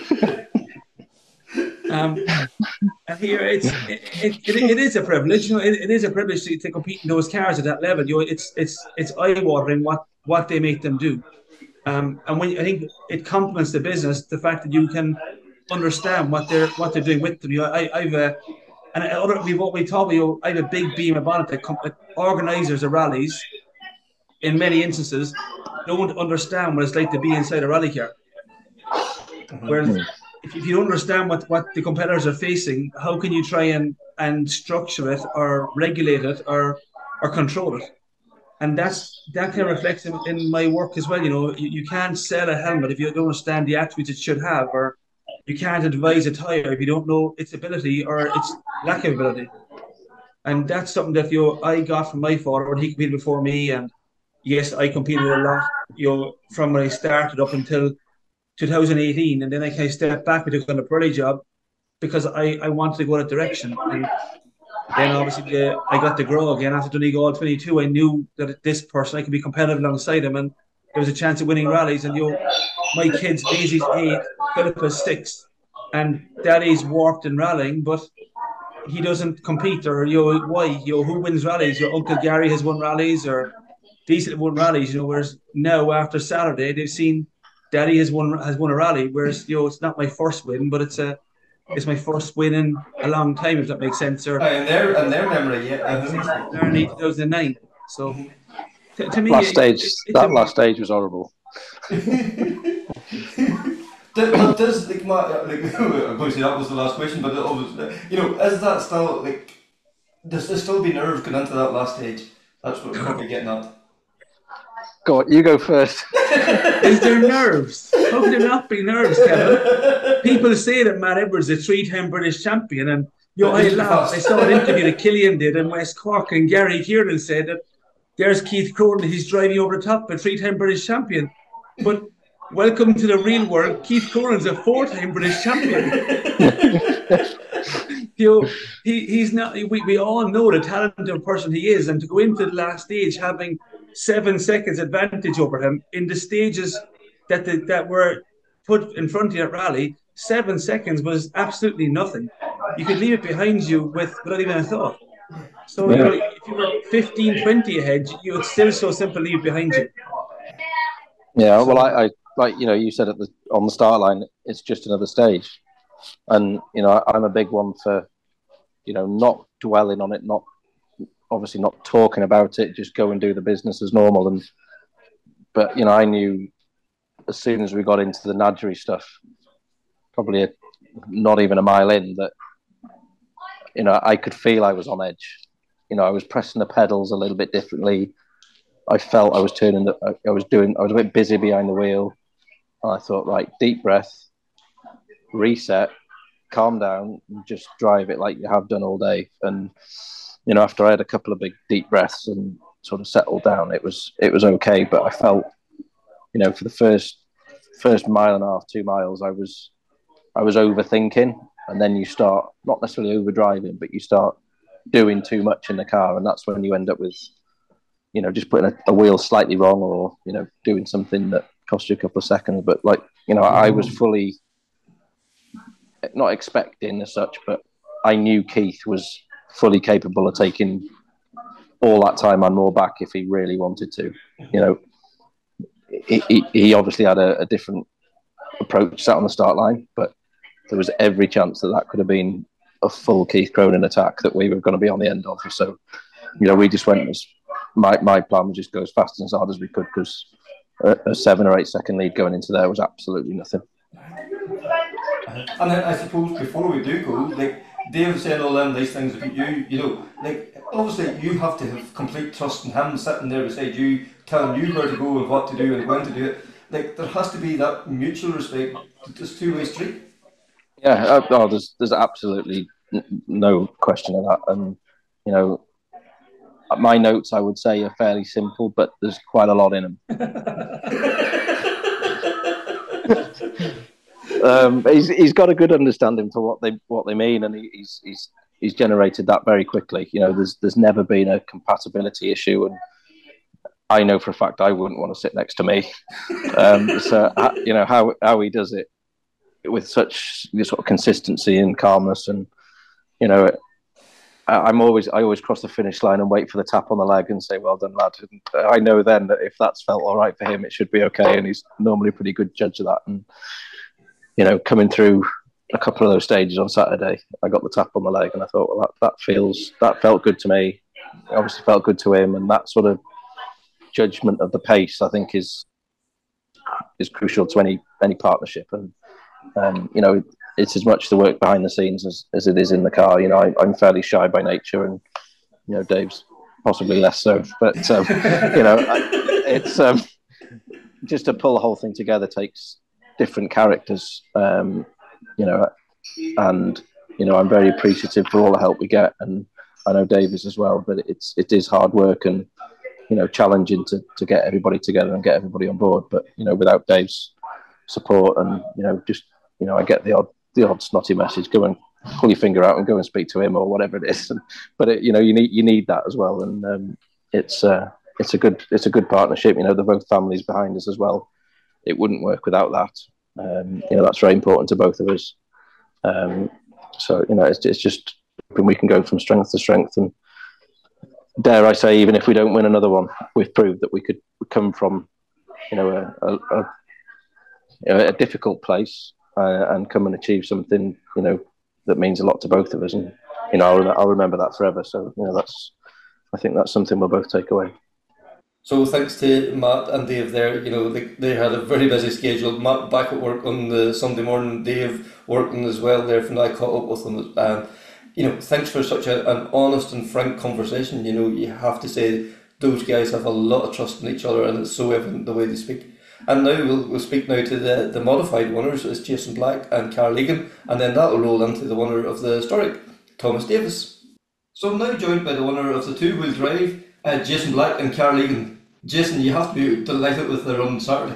um, and here it's it, it, it, it is a privilege. You know, it, it is a privilege to, to compete in those cars at that level. You know, it's it's it's eye-watering what what they make them do. Um, and when I think it complements the business, the fact that you can understand what they're what they're doing with them. You know, I, I've a and other we what we talk. You know, I have a big beam about it that, com- that organisers of rallies, in many instances, don't understand what it's like to be inside a rally car. Whereas if, if you understand what, what the competitors are facing, how can you try and, and structure it or regulate it or or control it? And that's that kind of reflects in, in my work as well. You know, you, you can't sell a helmet if you don't understand the attributes it should have, or you can't advise a tire if you don't know its ability or its lack of ability. And that's something that you know, I got from my father when he competed before me. And yes, I competed a lot, you know, from when I started up until two thousand eighteen, and then I kind of stepped back and took on a Pirelli job because I, I wanted to go that direction. And then obviously the, I got to grow again after Donegal twenty-two. I knew that this person I could be competitive alongside him, and there was a chance of winning rallies. And you know, my kids, Daisy's eight, Philippa's six, and Daddy's warped in rallying, but he doesn't compete. Or you know, why? You know, who wins rallies? Your Uncle Gary has won rallies, or decent won rallies. You know, whereas now after Saturday they've seen Daddy has won has won a rally, whereas you know it's not my first win, but it's a it's my first win in a long time, if that makes sense. Or uh, in their in their memory, yeah. Uh-huh. two thousand nine. So to, to me, last it, stage it, that a, last stage was horrible. Does, does like my like I'm going to say that was the last question, but obviously, you know, is that still like does there still be nerves going into that last stage? That's what we're probably getting at. Go on, you go first. Is there nerves? How can there not be nerves, Kevin? People say that Matt Edwards is a three-time British champion, and you know, I laughed. I saw an interview that Killian did in West Cork, and Gary Kieran said that there's Keith Cronin, he's driving over the top, a three-time British champion. But welcome to the real world. Keith Cronin's a four-time British champion. You know, he, he's not. We, we all know the talented person he is, and to go into the last stage having seven seconds advantage over him in the stages that the, that were put in front of you at rally, seven seconds was absolutely nothing. You could leave it behind you with without even a thought. So yeah. You know, if you were fifteen, twenty ahead, you would still so simple leave it behind you. Yeah, so, well, I, I like you know you said at the on the start line, it's just another stage, and you know I'm a big one for you know not dwelling on it, not obviously not talking about it, just go and do the business as normal. And but you know I knew as soon as we got into the Nadgery stuff, probably a, not even a mile in, that you know I could feel I was on edge. You know I was pressing the pedals a little bit differently. I felt I was turning. The, I was doing. I was a bit busy behind the wheel. And I thought, right, deep breath, reset, calm down, and just drive it like you have done all day. And you know, after I had a couple of big deep breaths and sort of settled down, it was it was okay. But I felt, you know, for the first first mile and a half, two miles, I was I was overthinking, and then you start not necessarily overdriving, but you start doing too much in the car, and that's when you end up with, you know, just putting a, a wheel slightly wrong, or you know, doing something that cost you a couple of seconds. But like, you know, I was fully not expecting as such, but I knew Keith was fully capable of taking all that time and more back if he really wanted to. You know, he, he, he obviously had a, a different approach sat on the start line, but there was every chance that that could have been a full Keith Cronin attack that we were going to be on the end of. So, you know, we just went as my my plan was just go as fast and as hard as we could, because a, a seven or eight second lead going into there was absolutely nothing. And then I suppose before we do go, like Dave said all them nice things about you, you know, like obviously you have to have complete trust in him sitting there beside you, telling you where to go and what to do and when to do it. Like there has to be that mutual respect, this two-way street. Yeah, uh, oh, there's there's absolutely n- no question of that. And you know, my notes I would say are fairly simple, but there's quite a lot in them. um, he's he's got a good understanding for what they what they mean, and he, he's he's he's generated that very quickly. You know, there's there's never been a compatibility issue, and I know for a fact I wouldn't want to sit next to me. Um, so uh, you know how how he does it with such sort of consistency and calmness, and you know, I, I'm always I always cross the finish line and wait for the tap on the leg and say, "Well done, lad." And I know then that if that's felt all right for him, it should be okay, and he's normally a pretty good judge of that. And you know, coming through a couple of those stages on Saturday, I got the tap on the leg, and I thought, well, that, that feels that felt good to me. It obviously felt good to him, and that sort of judgment of the pace, I think, is is crucial to any any partnership. And um, you know, it's as much the work behind the scenes as, as it is in the car. You know, I, I'm fairly shy by nature, and you know, Dave's possibly less so. But um, you know, I, it's um, just to pull the whole thing together takes different characters. Um, you know, and you know, I'm very appreciative for all the help we get, and I know Dave is as well. But it's it is hard work and you know challenging to to get everybody together and get everybody on board. But you know, without Dave's support and you know, just you know, I get the odd the odd snotty message, go and pull your finger out and go and speak to him or whatever it is. And, but it, you know, you need you need that as well, and um, it's uh, it's a good it's a good partnership. You know, they're both families behind us as well. It wouldn't work without that. Um, you know, that's very important to both of us. Um, so you know, it's it's just we can go from strength to strength, and dare I say, even if we don't win another one, we've proved that we could come from you know a a, a, you know, a difficult place uh, and come and achieve something you know that means a lot to both of us, and you know I'll, I'll remember that forever. So you know that's I think that's something we'll both take away. So thanks to Matt and Dave there, you know, they, they had a very busy schedule. Matt back at work on the Sunday morning, Dave working as well there, and I caught up with them. And, you know, thanks for such a, an honest and frank conversation. You know, you have to say those guys have a lot of trust in each other, and it's so evident the way they speak. And now we'll, we'll speak now to the, the modified winners, it's Jason Black and Karl Egan, and then that'll roll into the winner of the historic, Thomas Davis. So I'm now joined by the winner of the two-wheel drive, Uh, Jason Black and Karl Egan. Jason, you have to be delighted with the run Saturday.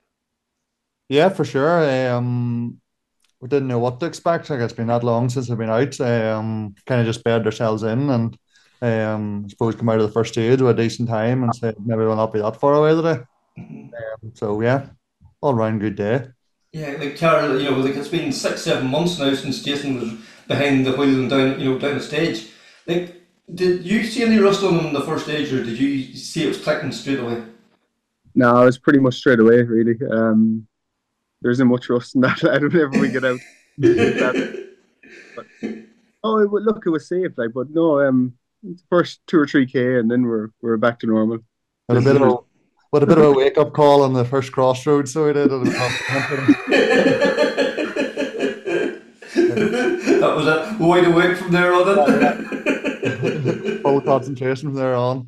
Yeah, for sure. Um, we didn't know what to expect. Like it's been that long since we've been out. Um, kind of just bedded ourselves in, and um, I suppose come out of the first stage with a decent time, and said maybe we'll not be that far away today. Mm-hmm. Um, so yeah, all round good day. Yeah, like Karl, you know, like it's been six, seven months now since Jason was behind the wheel and down, you know, down the stage. Like. Did you see any rustling on the first stage, or did you see it was clicking straight away? No, it was pretty much straight away, really. Um, there isn't much rust in that whenever we get out. but, oh, it, look, it was safe, like, but no, um, first two or three k, and then we're we're back to normal. Had a bit of a, what a bit of a wake up call on the first crossroads, so we did. That was it. Wide awake from there on. Then. Full concentration from there on.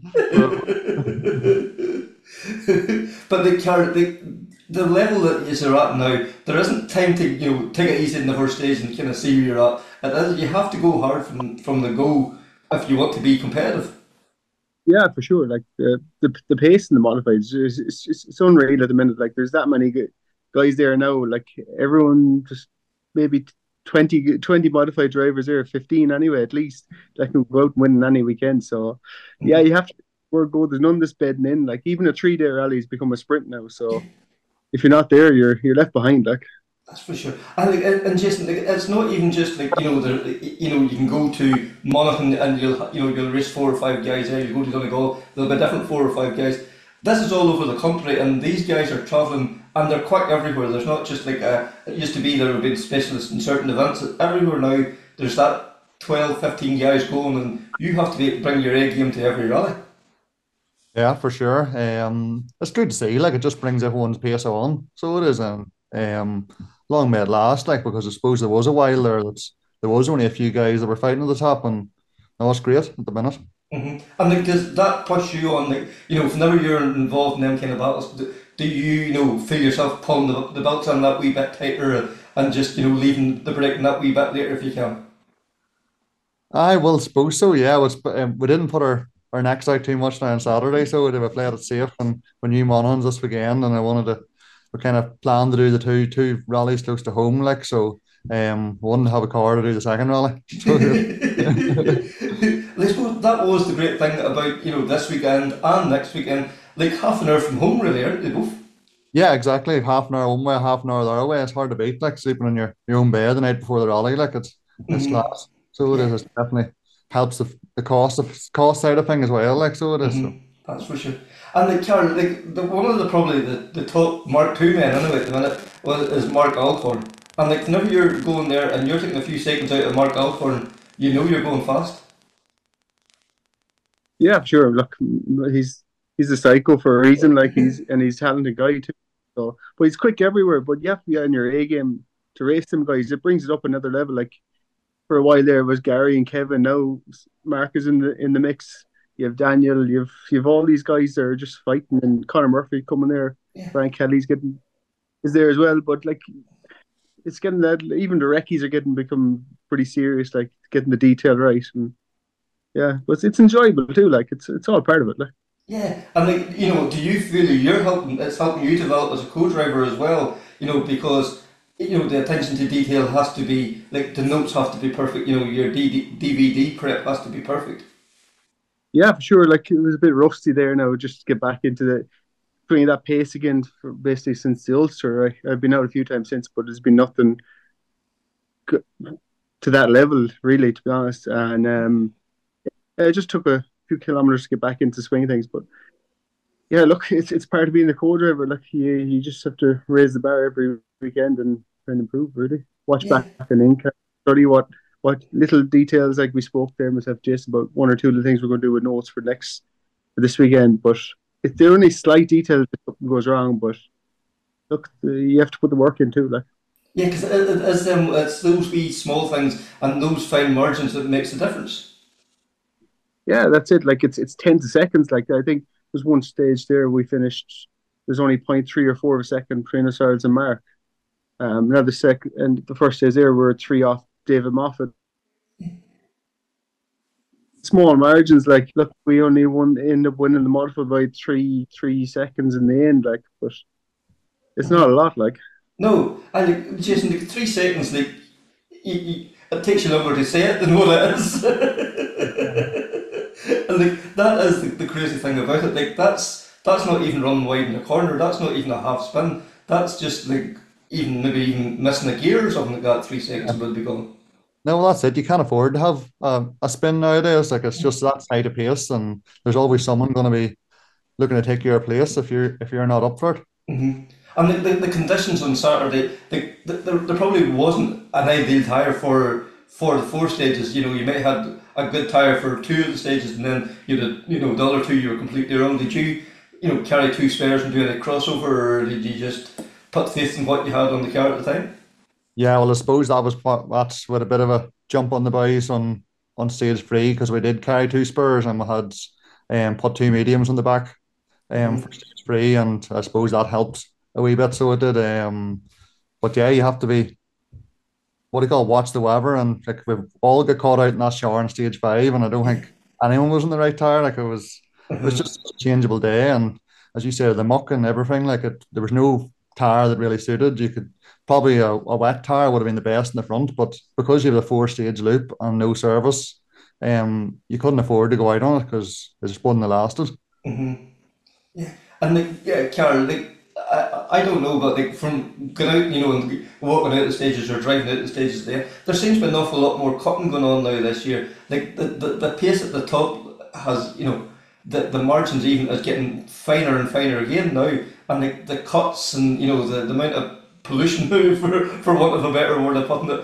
But the, the the level that you're at now, there isn't time to you know take it easy in the first stage and kind of see where you're at. It is, you have to go hard from from the go if you want to be competitive. Yeah, for sure. Like the the, the pace in the modifieds is it's, it's, it's unreal at the minute. Like there's that many guys there now. Like everyone just maybe. twenty, twenty modified drivers there, fifteen anyway, at least, that can go out and win any weekend. So, yeah, you have to work go. There's none of this bedding in. Like, even a three day rally has become a sprint now. So, if you're not there, you're you're left behind. Like, that's for sure. And like, and Jason, like, it's not even just like you know, the you know, you can go to Monaghan and you'll you know you'll race four or five guys there. You go to Donegal, there'll be different four or five guys. This is all over the country, and these guys are travelling, and they're quick everywhere. There's not just like a, it used to be there have been specialists in certain events. Everywhere now, there's that twelve, fifteen guys going, and you have to be, bring your A game to every rally. Yeah, for sure. Um, it's good to see. Like it just brings everyone's pace on. So it is. Um, um, long may it last. Like because I suppose there was a while there that there was only a few guys that were fighting at the top, and now it's great at the minute. Mm-hmm. And like, does that push you on, like, you know, whenever you're involved in them kind of battles, do, do you, you know, feel yourself pulling the, the belts on that wee bit tighter and, and just, you know, leaving the brake that wee bit later if you can? I will suppose so, yeah. Was, um, we didn't put our, our necks out too much now on Saturday, so we played it safe, and we knew Monaghan's this weekend, and I wanted to, we kind of planned to do the two two rallies close to home, like, so um, we wanted to have a car to do the second rally. I suppose that was the great thing about, you know, this weekend and next weekend. like half an hour from home, really, aren't they both? Yeah, exactly. Half an hour one way, half an hour the other way. It's hard to beat, like sleeping in your, your own bed the night before the rally. Like it's it's Hmm. class. So it is. It definitely helps the, the cost of cost side of thing as well. Like so it is. So. Hmm. That's for sure. And the Karen, like the one of the probably the, the top Mark Two men anyway at the minute was is Mark Alcorn. And like whenever you're going there and you're taking a few seconds out of Mark Alcorn, you know you're going fast. Yeah, sure. Look, he's he's a psycho for a reason. Like he's and he's a talented guy too. So, but he's quick everywhere. But you have to be on your A game to race them guys. It brings it up another level. Like for a while there was Gary and Kevin. Now Mark is in the in the mix. You have Daniel. You have you have all these guys that are just fighting, and Conor Murphy coming there. Yeah. Brian Kelly's getting is there as well. But like it's getting that even the recce's are getting become pretty serious. Like getting the detail right and. Yeah, but it's, it's enjoyable too. Like it's it's all part of it. Like Yeah, and like you know, do you feel that you're helping? It's helping you develop as a co-driver as well. You know, because you know the attention to detail has to be like the notes have to be perfect. You know, your D V D prep has to be perfect. yeah, for sure. Like it was a bit rusty there now. Just to get back into the bringing that pace again for basically since the Ulster. Right? I've been out a few times since, but there's been nothing go- to that level really, to be honest. And um, it just took a few kilometers to get back into swing things, but. Yeah, look, it's it's part of being a co-driver. Like you, you just have to raise the bar every weekend and try and improve. Really, watch Yeah. back and in, study what what little details. Like we spoke there, myself, Jason, about one or two of the things we're going to do with notes for next for this weekend. But if there are only slight details if something goes wrong, but look, the, you have to put the work in too. Like Yeah, because it, it, it's, um, it's those wee small things and those fine margins that makes the difference. yeah, that's it. Like it's it's ten to seconds. Like I think there's one stage there we finished. There's only point three or four of a second between ourselves and Mark. Um, now the second and the first days there were three off David Moffat. Small margins, like look, we only won end up winning the modified by three three seconds in the end, like, but it's not a lot, like. No, and like, Jason, like, three seconds, like you, you, it takes you longer to say it than what it is. And like that is the, the crazy thing about it. Like that's that's not even running wide in the corner. That's not even a half spin. That's just like even maybe even missing a gear or something like that. Three seconds will be gone. No, well, that's it. You can't afford to have um, a spin nowadays. Like it's just that side of pace, and there's always someone going to be looking to take your place if you're if you're not up for it. Mm-hmm. And the, the, the conditions on Saturday, the, the, there, there probably wasn't an ideal tyre for for the four stages. You know, you may have had a good tyre for two of the stages, and then you had, you know, the other two you were completely wrong. Did you, you know, carry two spares and do any crossover, or did you just put faith in what you had on the car at the time? Yeah, well, I suppose that was what that's with a bit of a jump on the boys on on stage three because we did carry two spurs and we had um put two mediums on the back um for stage three, and I suppose that helped a wee bit. So it did. Um, but yeah, you have to be what do you call it, watch the weather, and like we've all got caught out in that shower on stage five, and I don't think anyone was in the right tire. Like it was, it was just a changeable day, and as you said, the muck and everything. Like it, there was no tire that really suited. You could probably a, a wet tire would have been the best in the front, but because you have a four stage loop and no service, um, you couldn't afford to go out on it because it just wouldn't have lasted. Mm-hmm. Yeah, and like yeah, Carol, like I, I don't know, but like from going out, you know, and walking out the stages or driving out the stages there, there seems to be an awful lot more cutting going on now this year. Like the, the, the pace at the top has, you know, the, the margins even is getting finer and finer again now, and like the cuts and you know the, the amount of pollution for for want of a better word of putting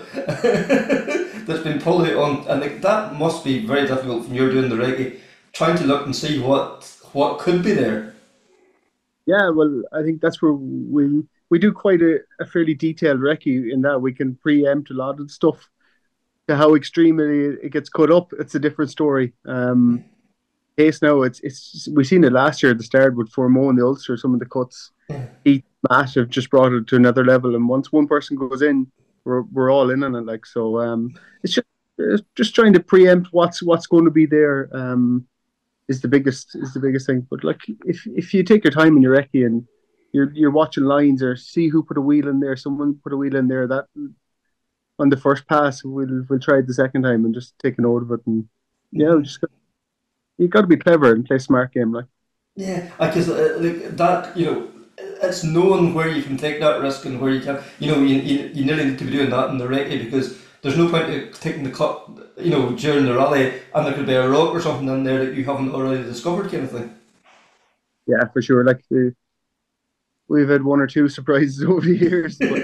it that's been pulled on, and like that must be very difficult when you're doing the recce, trying to look and see what what could be there. Yeah, well, I think that's where we we do quite a, a fairly detailed recce in that we can preempt a lot of the stuff. To how extremely it gets cut up, it's a different story. Um, case now, it's it's we've seen it last year at the start with Formo and the Ulster. Some of the cuts, each match have just brought it to another level. And once one person goes in, we're we're all in on it. Like so, um, it's just it's just trying to preempt what's what's going to be there. Um, is the biggest is the biggest thing. But like if if you take your time in your recce and you're you're watching lines or see who put a wheel in there, someone put a wheel in there that on the first pass, we'll we'll try it the second time and just take a note of it. And yeah, just you got to be clever and play smart game, like. Yeah, because uh, like that, you know, it's knowing where you can take that risk and where you can, you know, you, you, you nearly need to be doing that in the recce because there's no point in taking the cut, you know, during the rally and there could be a rock or something in there that you haven't already discovered, kind of thing. Yeah, for sure. Like the, we've had one or two surprises over the years, but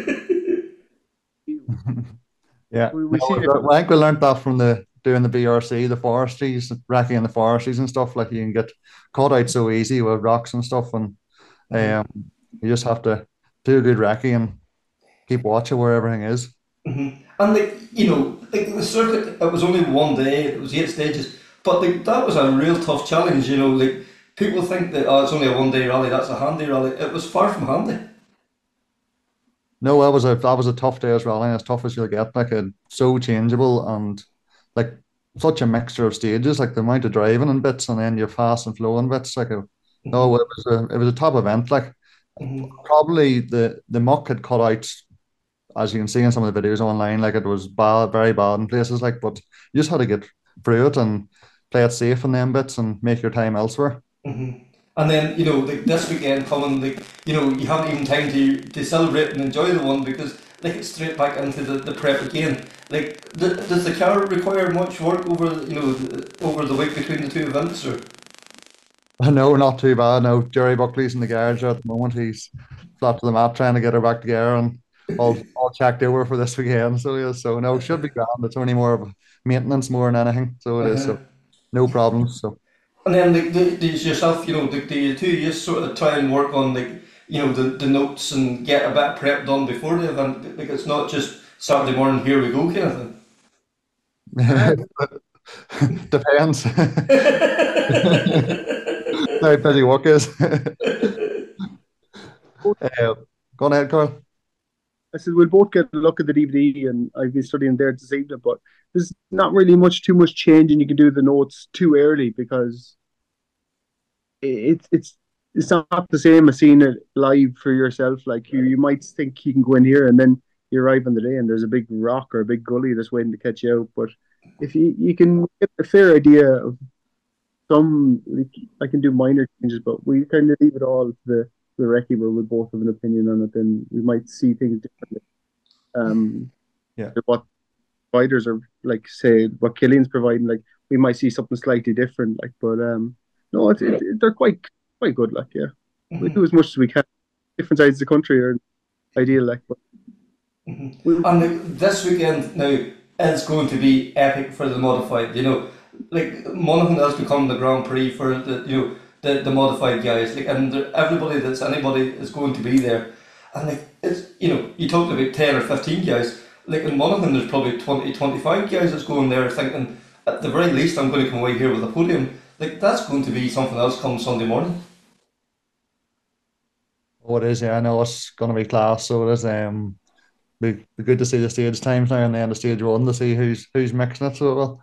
Yeah, we, we no, see it. I think we learned that from the doing the B R C, the forestries, recce and the forestries and stuff. Like you can get caught out so easy with rocks and stuff, and Mm-hmm. um, you just have to do a good recce and keep watching where everything is. Mm-hmm. And like you know, like the circuit, it was only one day. It was eight stages, but like that was a real tough challenge. You know, like people think that oh, it's only a one day rally. That's a handy rally. It was far from handy. No, that was a that was a tough day as well, and as tough as you'll get. Like it's so changeable and like such a mixture of stages, like the amount of driving and bits, and then your fast and flowing bits. Like a, no, Mm-hmm. it was a it was a top event. Like Mm-hmm. probably the the muck had cut out, as you can see in some of the videos online. Like it was bad, very bad in places. Like, but you just had to get through it and play it safe in them bits and make your time elsewhere. Mm-hmm. And then you know, like this weekend coming, like you know, you haven't even time to to celebrate and enjoy the one because like it's straight back into the, the prep again. Like, th- does the car require much work over you know the, over the week between the two events, or? No, not too bad. No, Jerry Buckley's in the garage at the moment. He's flat to the mat trying to get her back together and all all checked over for this weekend. So yeah, so no, should be grand. It's only more of a maintenance more than anything. So it is. Uh-huh. So no problems. So And then like the, the yourself, you know, the, the two you sort of try and work on like you know the, the notes and get a bit of prep done before the event. Like it's not just Saturday morning, here we go kind of thing. Ah, depends. How busy work is. both- uh, Go on ahead, Carl. I said we'll both get a look at the D V D, and I've been studying there this evening. But there's not really much too much change, and you can do the notes too early because it's it's it's not the same as seeing it live for yourself. Like you, you might think you can go in here, and then you arrive on the day, and there's a big rock or a big gully that's waiting to catch you out. But if you you can get a fair idea of some, like, I can do minor changes, but we kind of leave it all to the the recce where we both have an opinion on it. Then we might see things differently. Um, Yeah. what providers are like, say what Killian's providing, like we might see something slightly different. Like, but um, no, it, it, they're quite quite good. Like, yeah, we do as much as we can. Different sides of the country are ideal. Like, but we, And like, this weekend now is going to be epic for the modified. You know, like Monaghan has become the Grand Prix for the you know the, the modified guys. Like, and there- everybody that's anybody is going to be there. And like it's you know you talked about ten or fifteen guys. Like in Monaghan, there's probably twenty, twenty-five guys that's going there thinking at the very least I'm going to come away here with a podium. Like that's going to be something else come Sunday morning. Oh, it is. Yeah, I know it's going to be class. So it is. Um, be, be good to see the stage times now and then the stage one to see who's who's mixing it. So well,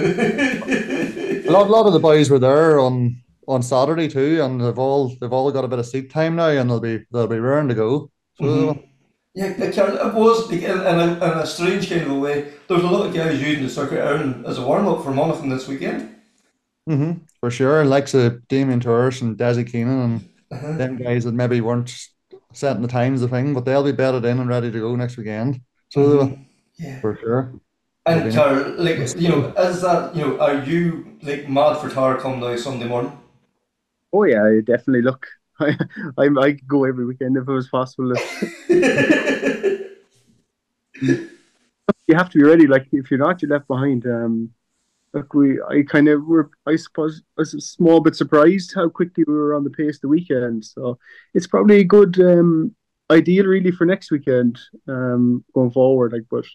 a lot, lot of the boys were there on on Saturday too, and they've all they've all got a bit of seat time now, and they'll be they'll be raring to go. So Yeah, it, can, it was like, in, in, a, in a strange kind of a way. There was a lot of guys using the circuit iron as a warm up for Monaghan this weekend. hmm for sure, likes of Damien Tourish and Desi Keenan and Uh-huh. them guys that maybe weren't setting the times the thing, but they'll be bedded in and ready to go next weekend. So they will, Yeah. for sure. It'll And be Carol, like you know, is that you know, are you like mad for Tara come now Sunday morning? oh yeah, I definitely look. I I I could go every weekend if it was possible. You have to be ready. Like if you're not, you're left behind. Um, look, we I kind of were. I suppose I was a small bit surprised how quickly we were on the pace the weekend. So it's probably a good um ideal really for next weekend um going forward. Like, but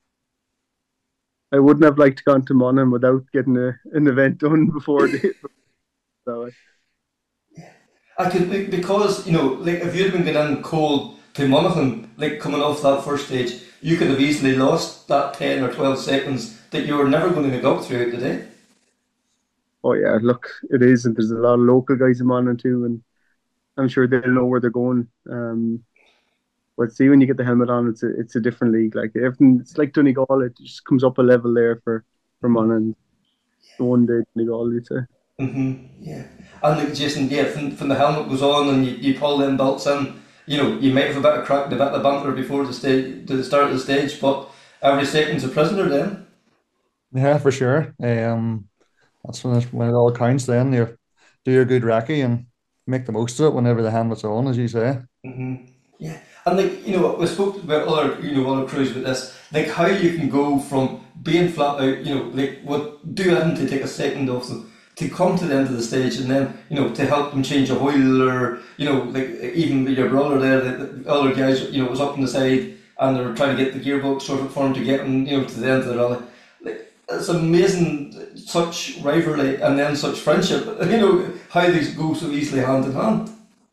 I wouldn't have liked to gone to Monaghan without getting a, an event done before the. So I could be- because you know, like if you'd been getting in cold to Monaghan, like coming off that first stage, you could have easily lost that ten or twelve seconds that you were never going to make up throughout the day. oh yeah, look, it is, and there's a lot of local guys in Monaghan too, and I'm sure they'll know where they're going. Um, but see, when you get the helmet on, it's a it's a different league. Like everything, it's like Donegal. It just comes up a level there for for Monaghan. The one day Donegal, you'd say. hmm Yeah, And like Jason, yeah, from, from the helmet goes on and you, you pull them belts in, you know, you might have a bit of crack and a bit of banter before the stage, to the start of the stage, but every second's a prisoner then. Yeah, for sure. Um, that's when it, when it all counts. Then you do your good recce and make the most of it whenever the helmet's on, as you say. hmm Yeah, and like you know, we spoke about other you know other crews with this, like how you can go from being flat out, you know, like what do anything to take a second off them to come to the end of the stage, and then you know to help them change a wheel, or you know like even with your brother there, the, the other guys you know was up on the side and they were trying to get the gearbox sorted for him to get him you know to the end of the rally. Like it's amazing, such rivalry and then such friendship. You know how these go so easily hand in hand.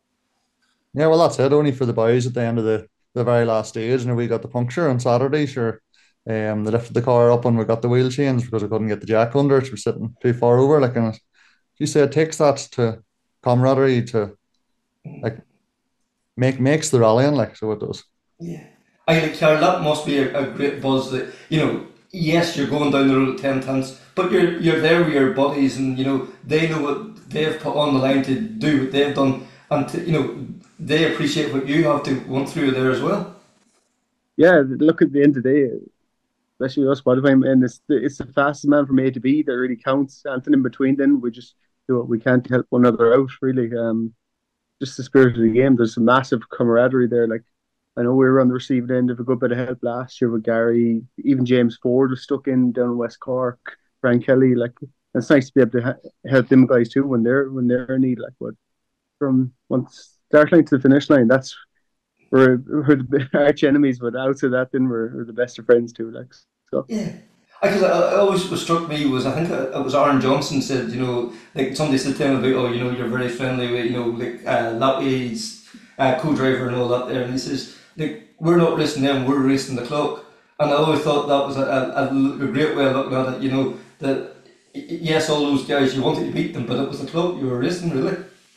Yeah, well, that's it. Only for the boys at the end of the, the very last stage, and we got the puncture on Saturday. Sure, um, they lifted the car up and we got the wheel change because we couldn't get the jack under it. We were sitting too far over. Like, and you say it takes that to camaraderie to like make makes the rallying like so it does. Yeah. I like Carl, that must be a, a great buzz that, you know, yes, you're going down the road at ten tenths, but you're you're there with your buddies and, you know, they know what they've put on the line to do what they've done and, to, you know, they appreciate what you have to went through there as well. Yeah, look at the end of the day, especially with us Spotify, and it's the, it's the fastest man from A to B that really counts. Anything in between, then we just do what we can to help one another out. Really, um, just the spirit of the game. There's a massive camaraderie there. Like I know we were on the receiving end of a good bit of help last year with Gary. Even James Ford was stuck in down in West Cork. Brian Kelly, like it's nice to be able to ha- help them guys too when they're when they're in need. Like what from once start line to the finish line, that's we're, we're the arch enemies, but outside that, then we're, we're the best of friends too. Like so. Yeah. Because I, I always what struck me was I think it was Aaron Johnson said, you know, like somebody said to him about, oh, you know, you're very friendly with, you know, like uh, Lappy's uh, co-driver and all that there, and he says, like, we're not racing them, we're racing the clock. And I always thought that was a, a, a great way of looking at it, you know, that yes, all those guys, you wanted to beat them, but it was the clock you were racing, really.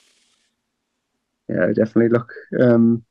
Yeah, definitely. Look, um,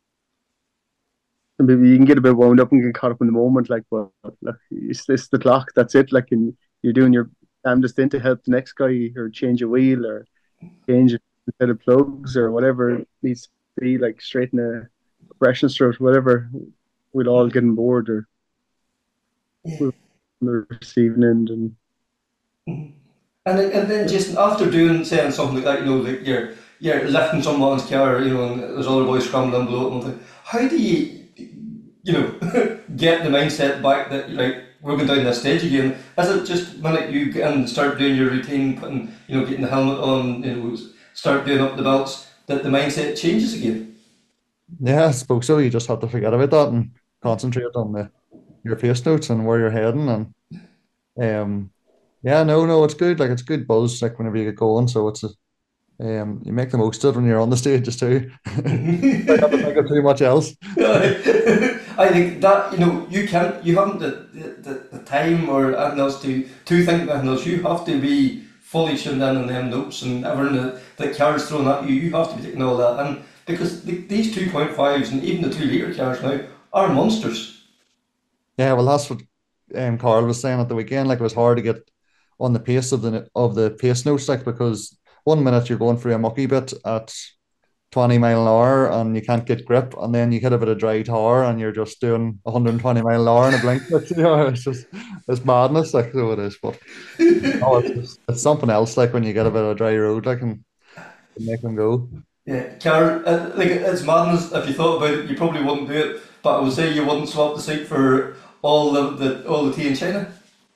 maybe you can get a bit wound up and get caught up in the moment. Like, well, look, it's this the clock. That's it. Like, and you're doing your damnedest in to help the next guy, or change a wheel, or change a set of plugs, or whatever it needs to be. Like, straighten a compression strut, whatever. We'll all get on board, or Yeah. we'll on the receiving end, and And then, and then just after doing saying something like that, you know, like you're you're lifting someone's car, you know, and there's other boys scrambling below it and thing. How do you, you know, get the mindset back that like we're going down this stage again? Is it just when you get in and start doing your routine, putting, you know, getting the helmet on, you know, start doing up the belts, that the mindset changes again? Yeah, I suppose so. You just have to forget about that and concentrate on the your pace notes and where you're heading. And um, yeah, no, no, it's good. Like it's good buzz. Like whenever you get going, so it's a, um, you make the most of it when you're on the stages too. I haven't think of too much else. I think that you know you can't, you haven't the, the, the time or anything else to to think of anything else. You have to be fully tuned in on them notes and everything that the car's thrown at you. You have to be taking all that in because the, these two point fives and even the two litre cars now are monsters. Yeah, well, that's what um, Carl was saying at the weekend. Like it was hard to get on the pace of the of the pace notes, like because one minute you're going through a mucky bit at twenty mile an hour and you can't get grip, and then you hit a bit of dry tar and you're just doing one hundred twenty mile an hour in a blink. Like, you know, it's just it's madness, like so it is. But no, it's, just, it's something else. Like when you get a bit of dry road, like and make them go. Yeah, car uh, like it's madness. If you thought about it, you probably wouldn't do it. But I would say you wouldn't swap the seat for all the, the all the tea in China.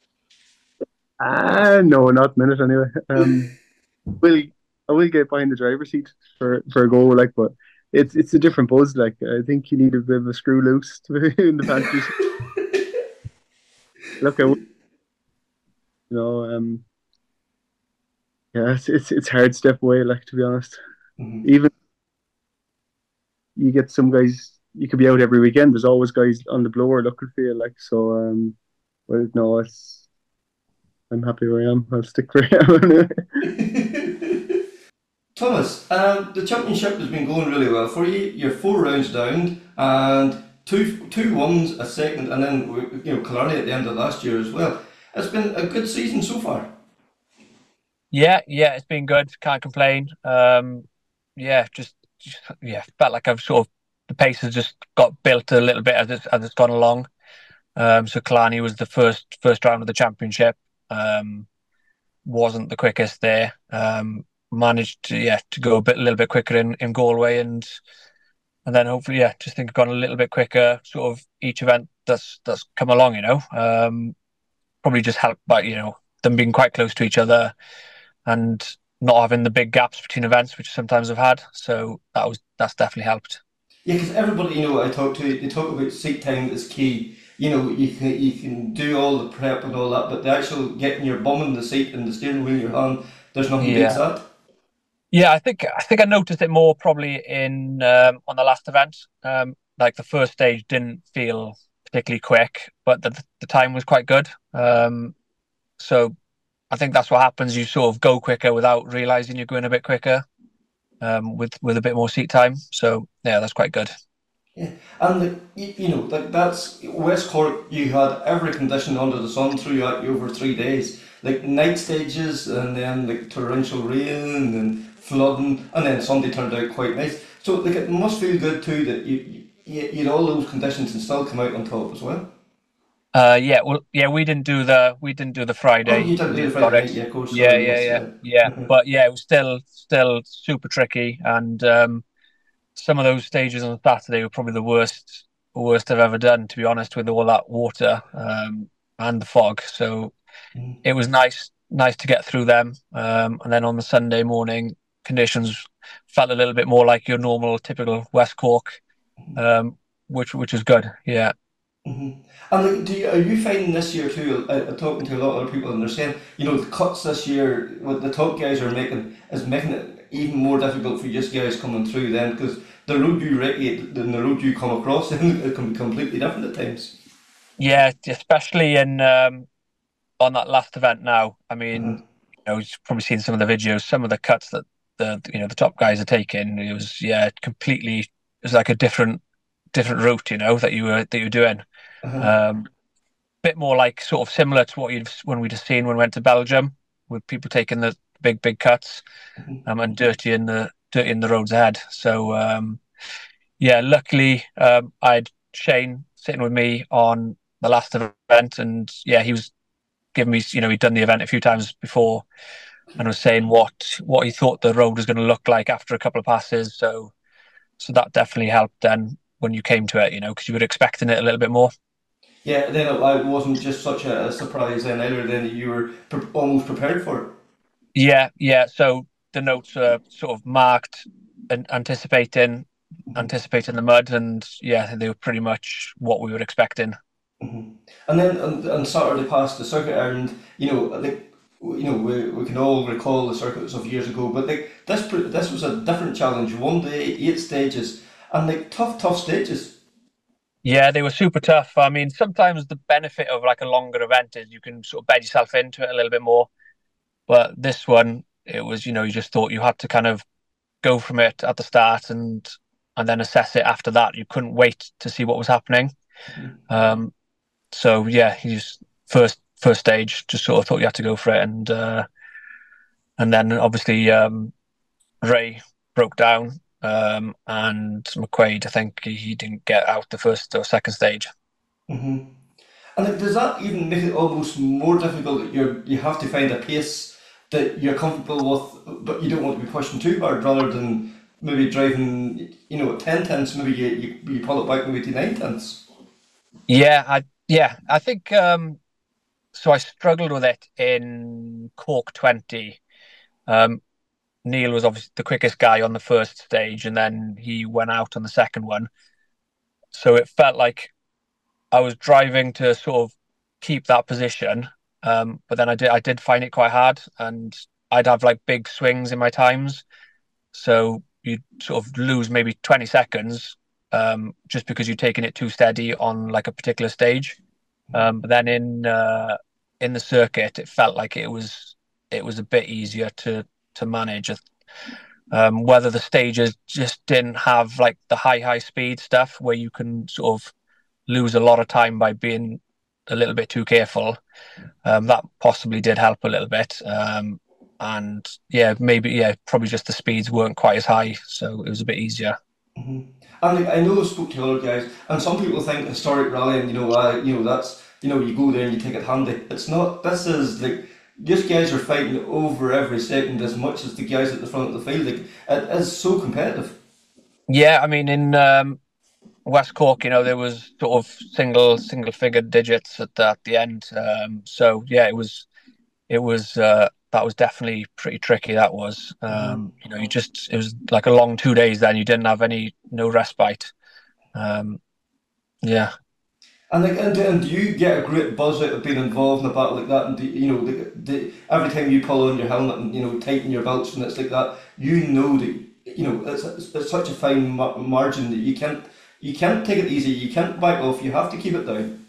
ah, no, not a minute anyway. Um, will I will get behind the driver's seat for for a go, like, but it's it's a different buzz. Like, I think you need a bit of a screw loose to be in the pantry. Look, I, would- you know, um, yeah, it's it's it's hard to step away. Like, to be honest, Mhm. even you get some guys. You could be out every weekend. There's always guys on the blower looking for you. Like, so, um, well, no, it's I'm happy where I am. I'll stick where I am. Thomas, um, the championship has been going really well for you. You're four rounds down and two two ones, a second, and then you know Killarney at the end of last year as well. It's been a good season so far. Yeah, yeah, it's been good. Can't complain. Um, yeah, just, just yeah, felt like I've sort of the pace has just got built a little bit as it's as it's gone along. Um, so Kalani was the first first round of the championship. Um, wasn't the quickest there. Um, managed to yeah to go a bit a little bit quicker in, in Galway and and then hopefully yeah just think I've gone a little bit quicker sort of each event that's that's come along. You know, um, probably just helped by you know them being quite close to each other and not having the big gaps between events, which sometimes I've had. So that was that's definitely helped. Yeah, because everybody you know I talk to, they talk about seat time is key. You know, you can you can do all the prep and all that, but the actual getting your bum in the seat and the steering wheel in your hand, there's nothing beats Yeah, that. yeah. I think I think I noticed it more probably in um, on the last event. Um, like the first stage didn't feel particularly quick, but the the time was quite good. Um, so I think that's what happens. You sort of go quicker without realizing you're going a bit quicker um, with with a bit more seat time. So yeah, that's quite good. Yeah, and like you, you know, like that's West Cork. You had every condition under the sun threw at you over three days, like night stages, and then like torrential rain and flooding, and then Sunday turned out quite nice. So like it must feel good too that you you, you had all those conditions and still come out on top as well. Uh, yeah, well, yeah, we didn't do the we didn't do the Oh, Friday. you didn't We do the just Friday got night, it. yeah, of course. Yeah, Sorry, yeah, yes, yeah, yeah. yeah. But yeah, it was still still super tricky, and um, some of those stages on Saturday were probably the worst worst I've ever done, to be honest, with all that water um, and the fog. So Mhm. it was nice nice to get through them, um, and then on the Sunday morning, conditions felt a little bit more like your normal, typical West Cork, um, which which was good. Yeah. hmm And like, do you, are you finding this year too? Uh, uh, talking to a lot of other people, and they're saying, you know, the cuts this year, what the top guys are making, is making it even more difficult for you guys coming through. Then, because the road you radiate and the road you come across, then it can be completely different at times. Yeah, especially in um, on that last event now. I Uh-huh. mean, you know, you've probably seen some of the videos, some of the cuts that the you know the top guys are taking. It was yeah, completely. It was like a different different route, you know, that you were that you were doing. Uh-huh. Um, bit more like sort of similar to what you'd when we'd have seen when we went to Belgium, with people taking the big big cuts um, and dirty in the dirty in the roads ahead. So um, yeah, luckily um, I had Shane sitting with me on the last event, and yeah, he was giving me, you know, he'd done the event a few times before, and was saying what what he thought the road was going to look like after a couple of passes. So so that definitely helped then when you came to it, you know, because you were expecting it a little bit more. Yeah, then it, it wasn't just such a, a surprise then either. Then that you were pre- almost prepared for it. Yeah, yeah. So the notes are sort of marked and anticipating anticipating the mud, and yeah, they were pretty much what we were expecting. Mhm. And then on, on Saturday past the circuit Ireland, you know, like you know, we, we can all recall the circuits of years ago, but like this pr- this was a different challenge. One day, eight stages, and like tough, tough stages. Yeah, they were super tough. I mean, sometimes the benefit of like a longer event is you can sort of bed yourself into it a little bit more. But this one, it was, you know, you just thought you had to kind of go from it at the start and and then assess it after that. You couldn't wait to see what was happening. Um, so yeah, you just first first stage just sort of thought you had to go for it, and uh, and then obviously um, Ray broke down, um, and McQuaid, I think he, he didn't get out the first or second stage. hmm And like, does that even make it almost more difficult that you you have to find a pace that you're comfortable with, but you don't want to be pushing too hard, rather than maybe driving, you know, at ten tenths, maybe you, you, you pull it back maybe to nine tenths. Yeah, I yeah, I think um, so. I struggled with it in Cork twenty. Um, Neil was obviously the quickest guy on the first stage, and then he went out on the second one. So it felt like I was driving to sort of keep that position, um, but then I did I did find it quite hard, and I'd have like big swings in my times, so you'd sort of lose maybe twenty seconds um, just because you're taking it too steady on like a particular stage. Um, but then in uh, in the circuit, it felt like it was it was a bit easier to to manage. Um, whether the stages just didn't have like the high high speed stuff where you can sort of lose a lot of time by being a little bit too careful. Um, that possibly did help a little bit. Um, and yeah, maybe yeah, probably just the speeds weren't quite as high, so it was a bit easier. Mm-hmm. And like, I know I spoke to other guys, and some people think historic rallying, you know, uh, you know that's you know you go there and you take it handy. It's not. This is like these guys are fighting over every second as much as the guys at the front of the field. Like it is so competitive. Yeah, I mean in um, West Cork, you know, there was sort of single single figure digits at the, at the end. Um, so yeah, it was it was uh, that was definitely pretty tricky. That was um, you know you just it was like a long two days. Then you didn't have any no respite. Um, yeah. And like, and, and do you get a great buzz out of being involved in a battle like that? And do, you know, the, the, every time you pull on your helmet and you know tighten your belts and it's like that, you know that you know it's, it's, it's such a fine ma- margin that you can't you can't take it easy. You can't back off. You have to keep it down.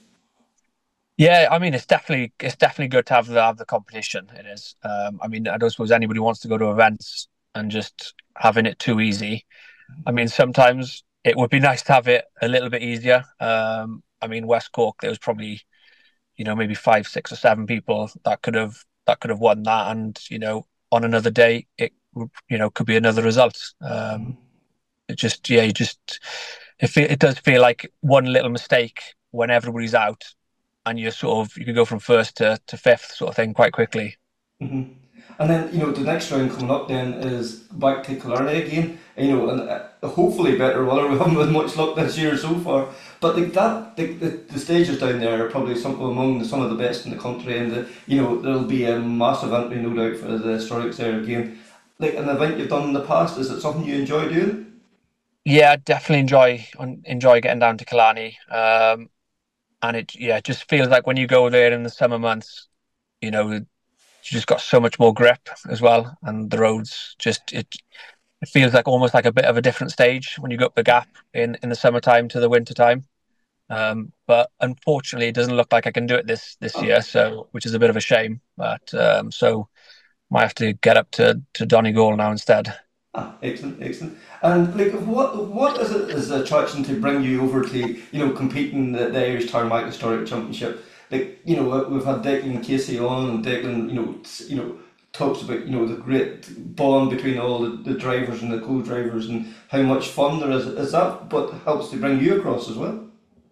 Yeah, I mean, it's definitely it's definitely good to have the have the competition. It is. Um, I mean, I don't suppose anybody wants to go to events and just having it too easy. I mean, sometimes it would be nice to have it a little bit easier. Um, I mean, West Cork, there was probably, you know, maybe five, six, or seven people that could have that could have won that, and you know, on another day, it you know could be another result. Um, it just, yeah, you just it fe- it does feel like one little mistake when everybody's out, and you're sort of you can go from first to, to fifth sort of thing quite quickly. Mm-hmm. And then, you know, the next round coming up then is back to Killarney again, you know, and uh, hopefully better weather. We haven't had much luck this year so far. But like that, the, the, the stages down there are probably some among the, some of the best in the country, and the, you know there'll be a massive entry, no doubt, for the historics there again. Like an event you've done in the past, is it something you enjoy doing? Yeah, I definitely enjoy enjoy getting down to Killarney. Um, and it yeah, it just feels like when you go there in the summer months, you know, you just got so much more grip as well, and the roads just it it feels like almost like a bit of a different stage when you go up the gap in in the summertime to the winter time. Um, but unfortunately, it doesn't look like I can do it this this year, so which is a bit of a shame. But um, so might have to get up to to Donegal now instead. Ah, excellent, excellent. And like, what what is it is the attraction to bring you over to you know competing in the, the Irish Tarmac Historic Championship? Like, you know, we've had Declan Casey on, and Declan, you know, s- you know, talks about you know the great bond between all the, the drivers and the co-drivers and how much fun there is. Is that what helps to bring you across as well?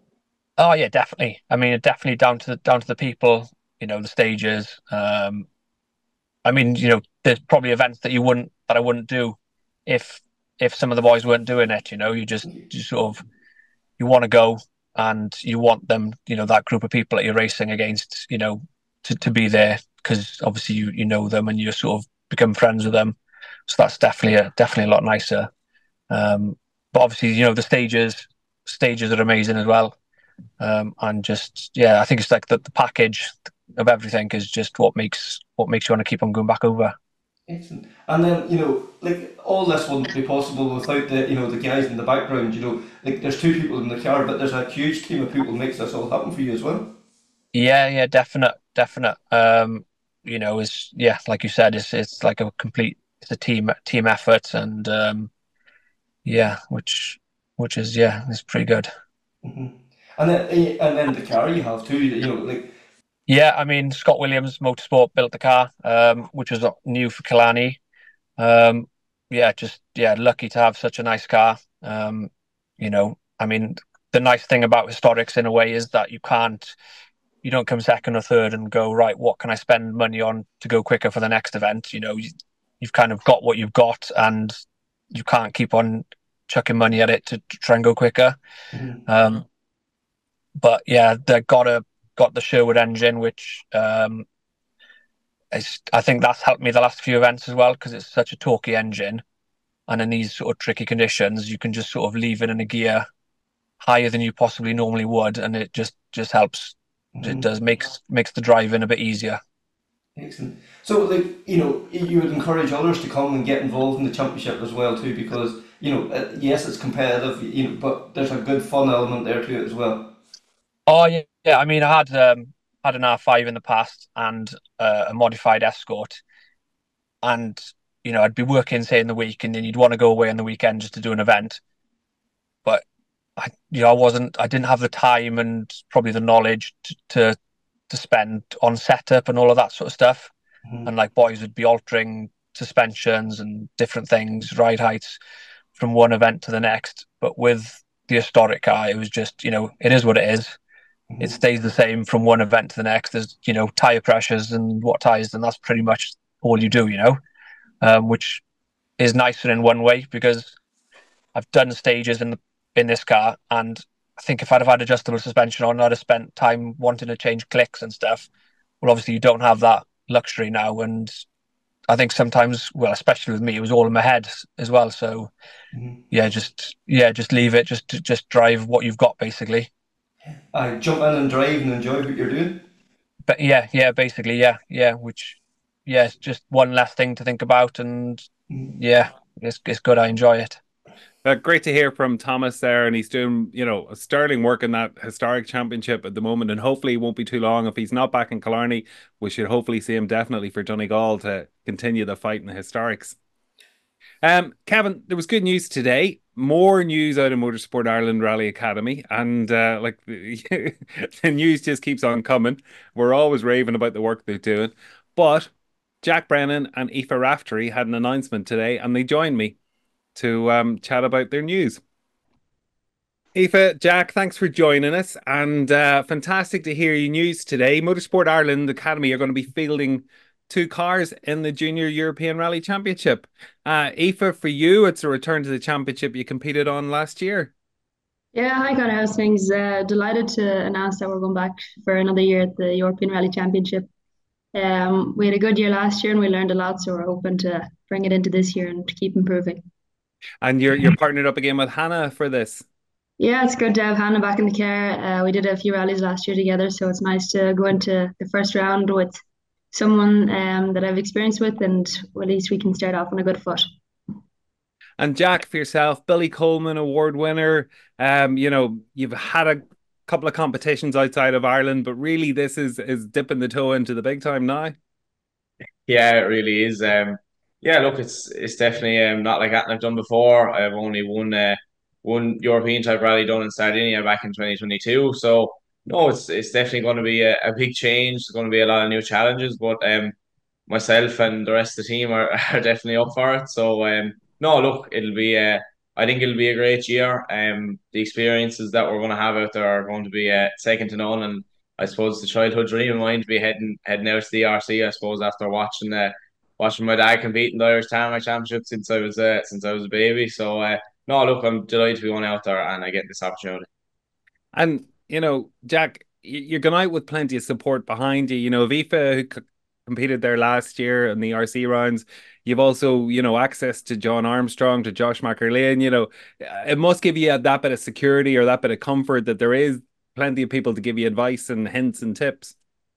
Oh yeah, definitely. I mean, definitely down to the down to the people, you know, the stages. Um, I mean, you know, there's probably events that you wouldn't that I wouldn't do if if some of the boys weren't doing it. You know, you just you sort of you want to go and you want them, you know, that group of people that you're racing against, you know, to, to be there because obviously you you know them and you sort of become friends with them. So that's definitely a, definitely a lot nicer. Um, but obviously, you know, the stages stages are amazing as well. Um, and just yeah, I think it's like the, the package of everything is just what makes what makes you want to keep on going back over. Excellent. And then, you know, like all this wouldn't be possible without the, you know, the guys in the background. You know, like there's two people in the car, but there's a huge team of people who makes this all happen for you as well. Yeah, yeah, definite, definite. Um, you know, it's yeah, like you said, it's it's like a complete it's a team team effort, and um, yeah, which which is yeah, it's pretty good. Hmm. And then, eh, and then the car you have too. You know, like Yeah, I mean, Scott Williams Motorsport built the car, um, which was new for Killarney. Um, yeah, just yeah, lucky to have such a nice car. Um, you know, I mean, the nice thing about historics in a way is that you can't, you don't come second or third and go right. What can I spend money on to go quicker for the next event? You know, you, you've kind of got what you've got, and you can't keep on chucking money at it to, to try and go quicker. mhm. Um, but yeah, they got a got the Sherwood engine, which um, is, I think that's helped me the last few events as well because it's such a torquey engine. And in these sort of tricky conditions, you can just sort of leave it in a gear higher than you possibly normally would, and it just just helps. It Mhm. does makes makes the driving a bit easier. Excellent. So, like, you know, you would encourage others to come and get involved in the championship as well too, because you know, uh, yes, it's competitive, you know, but there's a good fun element there to it as well. Oh yeah, yeah. I mean, I had um, had an R five in the past and uh, a modified Escort, and you know, I'd be working say in the week, and then you'd want to go away on the weekend just to do an event, but I, you know, I wasn't, I didn't have the time and probably the knowledge to to, to spend on setup and all of that sort of stuff. and like boys would be altering suspensions and different things, ride heights from one event to the next. But with the historic car, it was just, you know, it is what it is. Mm-hmm. It stays the same from one event to the next. There's, you know, tire pressures and what tires, and that's pretty much all you do, you know, um, which is nicer in one way because I've done stages in the in this car, and I think if I'd have had adjustable suspension on, I'd have spent time wanting to change clicks and stuff. Well, obviously you don't have that luxury now, and I think sometimes, well, especially with me, it was all in my head as well. So Mm-hmm. yeah, just yeah, just leave it, just just drive what you've got, basically. I jump in and drive and enjoy what you're doing. But yeah, yeah, basically, yeah, yeah, which yeah, it's just one less thing to think about, and yeah, it's it's good. I enjoy it. Uh, great to hear from Thomas there, and he's doing, you know, sterling work in that historic championship at the moment, and hopefully it won't be too long. If he's not back in Killarney, we should hopefully see him definitely for Donegal to continue the fight in the historics. Um, Kevin, there was good news today. More news out of Motorsport Ireland Rally Academy, and uh, like the, the news just keeps on coming. We're always raving about the work they're doing, but Jack Brennan and Aoife Raftery had an announcement today, and they joined me to um, chat about their news. Aoife, Jack, thanks for joining us, and uh, fantastic to hear your news today. Motorsport Ireland Academy are going to be fielding two cars in the Junior European Rally Championship. Uh, Aoife, for you, it's a return to the championship you competed on last year. Yeah, hi Connor, how's things? Uh, delighted to announce that we're going back for another year at the European Rally Championship. Um, we had a good year last year and we learned a lot, so we're hoping to bring it into this year and keep improving. And you're you're partnered up again with Hannah for this. Yeah, it's good to have Hannah back in the car. Uh, we did a few rallies last year together, so it's nice to go into the first round with someone um, that I've experienced with, and at least we can start off on a good foot. And Jack, for yourself, Billy Coleman Award winner. Um, you know, you've had a couple of competitions outside of Ireland, but really this is is dipping the toe into the big time now. Yeah, it really is. Um, yeah, look, it's it's definitely um, not like that I've done before. I've only won uh, one European type rally done in Sardinia back in twenty twenty-two. So no, it's it's definitely going to be a, a big change. There's going to be a lot of new challenges, but um, myself and the rest of the team are, are definitely up for it. So um, no, look, it'll be uh, I think it'll be a great year. Um, the experiences that we're going to have out there are going to be uh, second to none, and I suppose the childhood dream of mine to be heading heading out to the R C. I suppose after watching uh, watching my dad compete in the Irish Tarmac Championship since I was uh, since I was a baby. So uh, no, look, I'm delighted to be going out there and I get this opportunity. And you know, Jack, you're going out with plenty of support behind you. You know, Aoife, who c- competed there last year in the R C rounds, you've also, you know, access to John Armstrong, to Josh McErlean. You know, it must give you that bit of security or that bit of comfort that there is plenty of people to give you advice and hints and tips.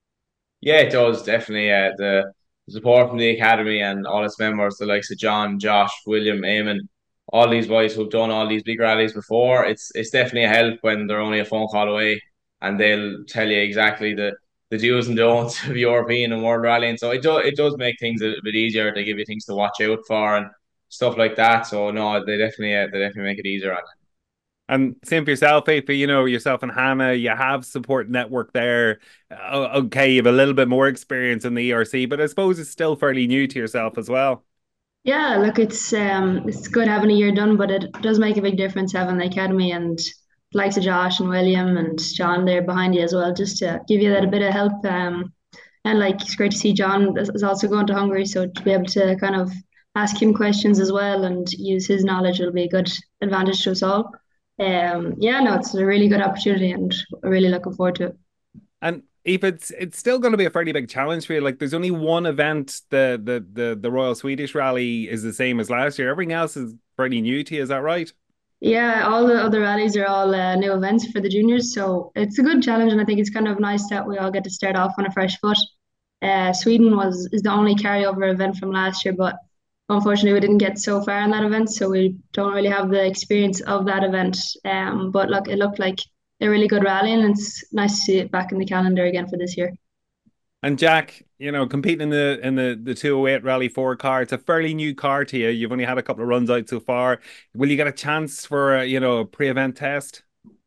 Yeah, it does definitely. Uh, the support from the academy and all its members, the likes of John, Josh, William, Eamon, all these boys who've done all these big rallies before. It's it's definitely a help when they're only a phone call away, and they'll tell you exactly the the do's and don'ts of European and World Rallying. So it does it does make things a little bit easier. They give you things to watch out for and stuff like that. So no, they definitely uh, they definitely make it easier on it. And same for yourself, Aoife, you know, yourself and Hannah, you have support network there. Uh, okay, you have a little bit more experience in the E R C, but I suppose it's still fairly new to yourself as well. Yeah, look, it's um, it's good having a year done, but it does make a big difference having the academy and the likes of Josh and William and John there behind you as well, just to give you that a bit of help. Um, and like it's great to see John is also going to Hungary, so to be able to kind of ask him questions as well and use his knowledge will be a good advantage to us all. Um, yeah, no, it's a really good opportunity and I'm really looking forward to it. And if it's it's still going to be a fairly big challenge for you, like there's only one event, the the the the Royal Swedish Rally is the same as last year. Everything else is pretty new to you, is that right? Yeah, all the other rallies are all uh, new events for the juniors, so it's a good challenge, and I think it's kind of nice that we all get to start off on a fresh foot. Uh, Sweden was is the only carryover event from last year, but unfortunately we didn't get so far in that event, so we don't really have the experience of that event. Um, but look, it looked like a really good rally, and it's nice to see it back in the calendar again for this year. And Jack, you know, competing in the in the the two oh eight Rally four car, it's a fairly new car to you. You've only had a couple of runs out so far. Will you get a chance for a, you know, a pre-event test?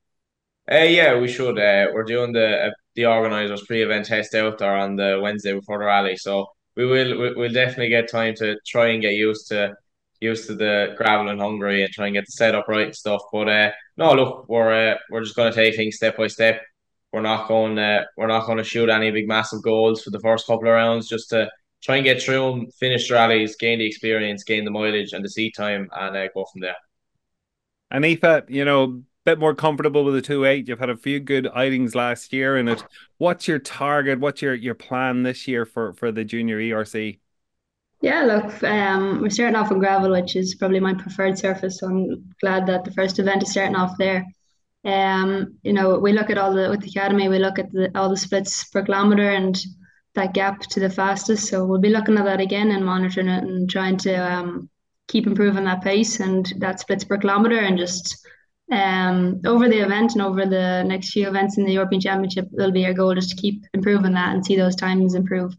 Uh, yeah, we should. Uh, we're doing the uh, the organisers pre-event test out there on the Wednesday before the rally. So we will we- we'll definitely get time to try and get used to used to the gravel in Hungary and try and get the setup right and stuff. But uh, no, look, we're uh, we're just going to take things step by step. We're not going uh, we're not going to shoot any big massive goals for the first couple of rounds. Just to try and get through them, finish the rallies, gain the experience, gain the mileage and the seat time, and uh, go from there. And Aoife, you know, bit more comfortable with the two eight. You've had a few good outings last year in it. What's your target? What's your, your plan this year for, for the junior E R C? Yeah, look, um, we're starting off on gravel, which is probably my preferred surface. So I'm glad that the first event is starting off there. Um, you know, we look at all the with the academy, we look at the, all the splits per kilometer and that gap to the fastest. So we'll be looking at that again and monitoring it and trying to um, keep improving that pace and that splits per kilometer and just um, over the event and over the next few events in the European Championship, it'll be our goal just to keep improving that and see those times improve.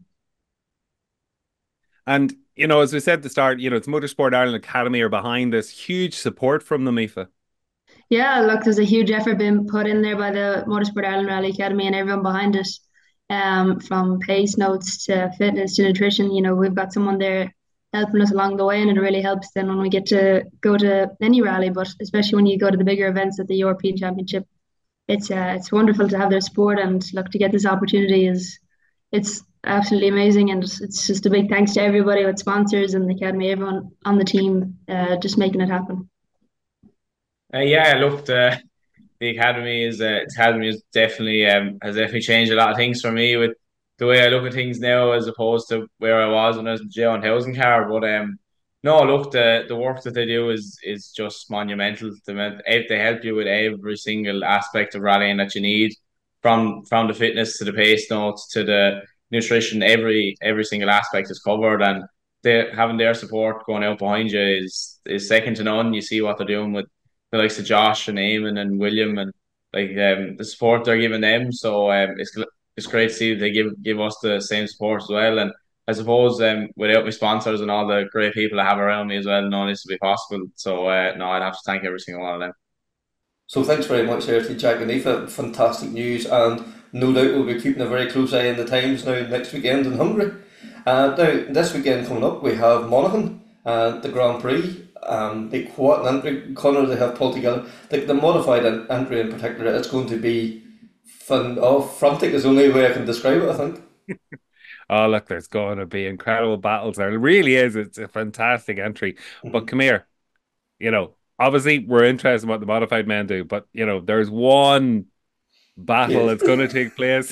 And, you know, as we said at the start, you know, it's Motorsport Ireland Academy are behind this. Huge support from them, Aoife. Yeah, look, there's a huge effort being put in there by the Motorsport Ireland Rally Academy and everyone behind it. Um, from pace notes to fitness to nutrition, you know, we've got someone there helping us along the way, and it really helps then when we get to go to any rally, but especially when you go to the bigger events at the European Championship. It's uh, it's wonderful to have their support, and look, to get this opportunity is it's absolutely amazing, and it's just a big thanks to everybody with sponsors and the academy, everyone on the team, uh, just making it happen. Uh, yeah, look, the the academy is uh, academy is definitely um has definitely changed a lot of things for me with the way I look at things now as opposed to where I was when I was in jail on housing car. But um, no, look, the the work that they do is is just monumental. They they help you with every single aspect of rallying that you need, from from the fitness to the pace notes to the nutrition. Every every single aspect is covered, and they having their support going out behind you is is second to none. You see what they're doing with the likes of Josh and Eamon and William, and like um, the support they're giving them. So um, it's it's great to see they give give us the same support as well. And I suppose um, without my sponsors and all the great people I have around me as well, none of this would be possible. So uh, no, I'd have to thank every single one of them. So thanks very much there to Jack and Aoife. Fantastic news, and no doubt we'll be keeping a very close eye on the times now next weekend in Hungary. Uh, now this weekend coming up, we have Monaghan, uh, the Grand Prix. Um, like what an entry, Connor, they have pulled together. The, the modified entry in particular, it's going to be fun. Oh, frantic is the only way I can describe it, I think. Oh, look, there's going to be incredible battles there. It really is. It's a fantastic entry. Mm-hmm. But come here, you know, obviously we're interested in what the modified men do, but, you know, there's one battle yes. that's going to take place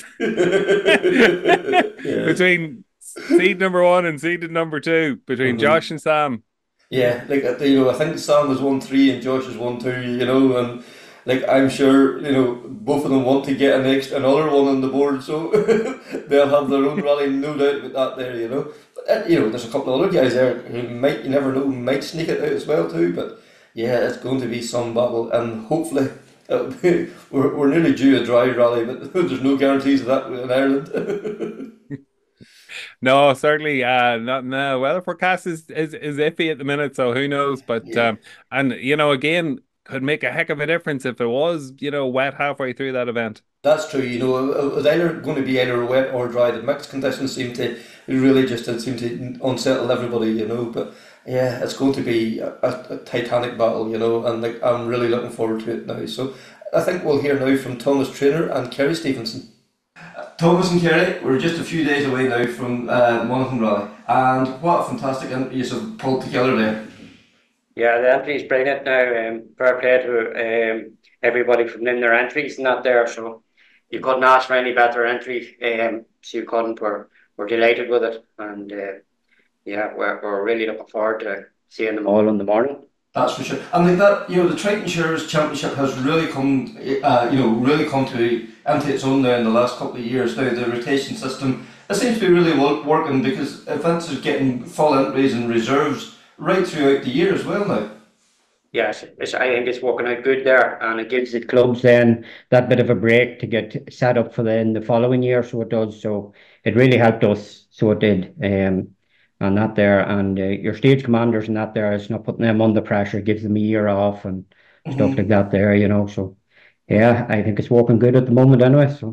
yes. between seed number one and seed number two, between mm-hmm. Josh and Sam. Yeah, like you know, I think Sam is one three and Josh is one two. You know, and like I'm sure you know both of them want to get an extra another one on the board, so they'll have their own rally, no doubt about that. There, you know, but, uh, you know, there's a couple of other guys there who might, you never know, might sneak it out as well too. But yeah, it's going to be some battle, and hopefully it'll be, we're we're nearly due a dry rally, but there's no guarantees of that in Ireland. No, certainly uh not no weather forecast is, is is iffy at the minute, so who knows. But yeah. um and you know, again, could make a heck of a difference if it was, you know, wet halfway through that event. That's true, you know, it was either going to be either wet or dry. The mixed conditions seem to really just seem to unsettle everybody, you know. But yeah, it's going to be a, a titanic battle, you know, and like I'm really looking forward to it now. So I think we'll hear now from Thomas Trainer and Kerry Stevenson. Thomas and Kerry, we're just a few days away now from uh, Monaghan Rally, and what a fantastic entry you've pulled together there. Yeah, the entry is brilliant now. Um, fair play to um, everybody from in their entries and that there, so you couldn't ask for any better entry. Um, so you couldn't. We're, we're delighted with it, and uh, yeah, we're, we're really looking forward to seeing them all in the morning. That's for sure. And like that, you know, the Triton Shares Championship has really come, uh, you know, really come to into its own now in the last couple of years. Now the rotation system, it seems to be really working because events are getting full entries and reserves right throughout the year as well now. Yes, it's, I think it's working out good there, and it gives the clubs then that bit of a break to get set up for then the following year. So it does. So it really helped us. So it did. Um, and that there, and uh, your stage commanders and that there, it's not putting them under pressure, gives them a year off and mm-hmm. stuff like that there, you know. So yeah, I think it's working good at the moment anyway. So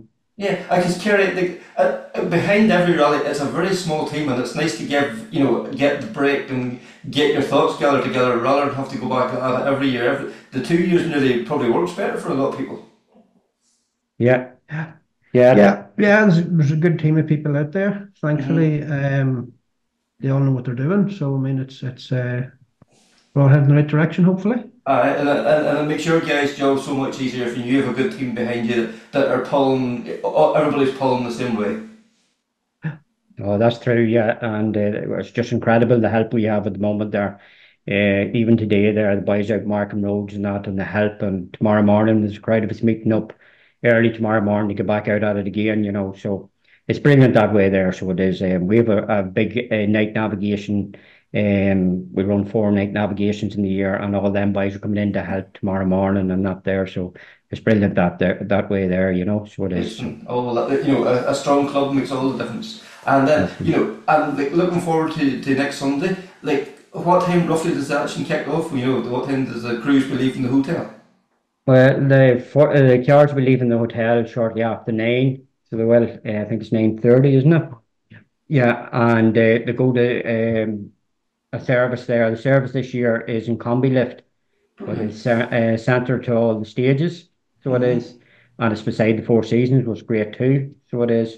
Yeah, I just Kerry, like, uh, uh, behind every rally, it's a very small team, and it's nice to give, you know, get the break and get your thoughts gathered together rather than have to go back at it every year. Every, the two years nearly probably works better for a lot of people. Yeah, Yeah, yeah, yeah, yeah. There's, there's a good team of people out there. Mm-hmm. Thankfully, um, they all know what they're doing. So I mean, it's it's uh, we're all heading in the right direction, hopefully. Uh, and, and, and it makes your guys' job so much easier if you have a good team behind you that, that are pulling, everybody's pulling the same way. Oh, that's true, yeah. And uh, it's just incredible the help we have at the moment there. Uh, even today, there, the boys out Markham Roads and that, and the help. And tomorrow morning, there's a crowd of us meeting up early tomorrow morning to get back out at it again, you know. So it's brilliant that way there. So it is. Um, we have a, a big uh, night navigation. Um, we run four night navigations in the year, and all them boys are coming in to help tomorrow morning and that there. So it's brilliant that there, that way there, you know. So it is. Excellent. Oh, well, that- you know, a, a strong club makes all the difference. And then, you know, and like looking forward to, to next Sunday, like what time roughly does the action kick off? You know, what time does the crews be leaving the hotel? Well, the for, uh, the cars will leave in the hotel shortly after nine. So they will. Uh, I think it's nine thirty, isn't it? Yeah, and uh, they go to um, a service there. The service this year is in combi lift, but it's uh, centred to all the stages. So it is, and it's beside the Four Seasons, was great too. So it is.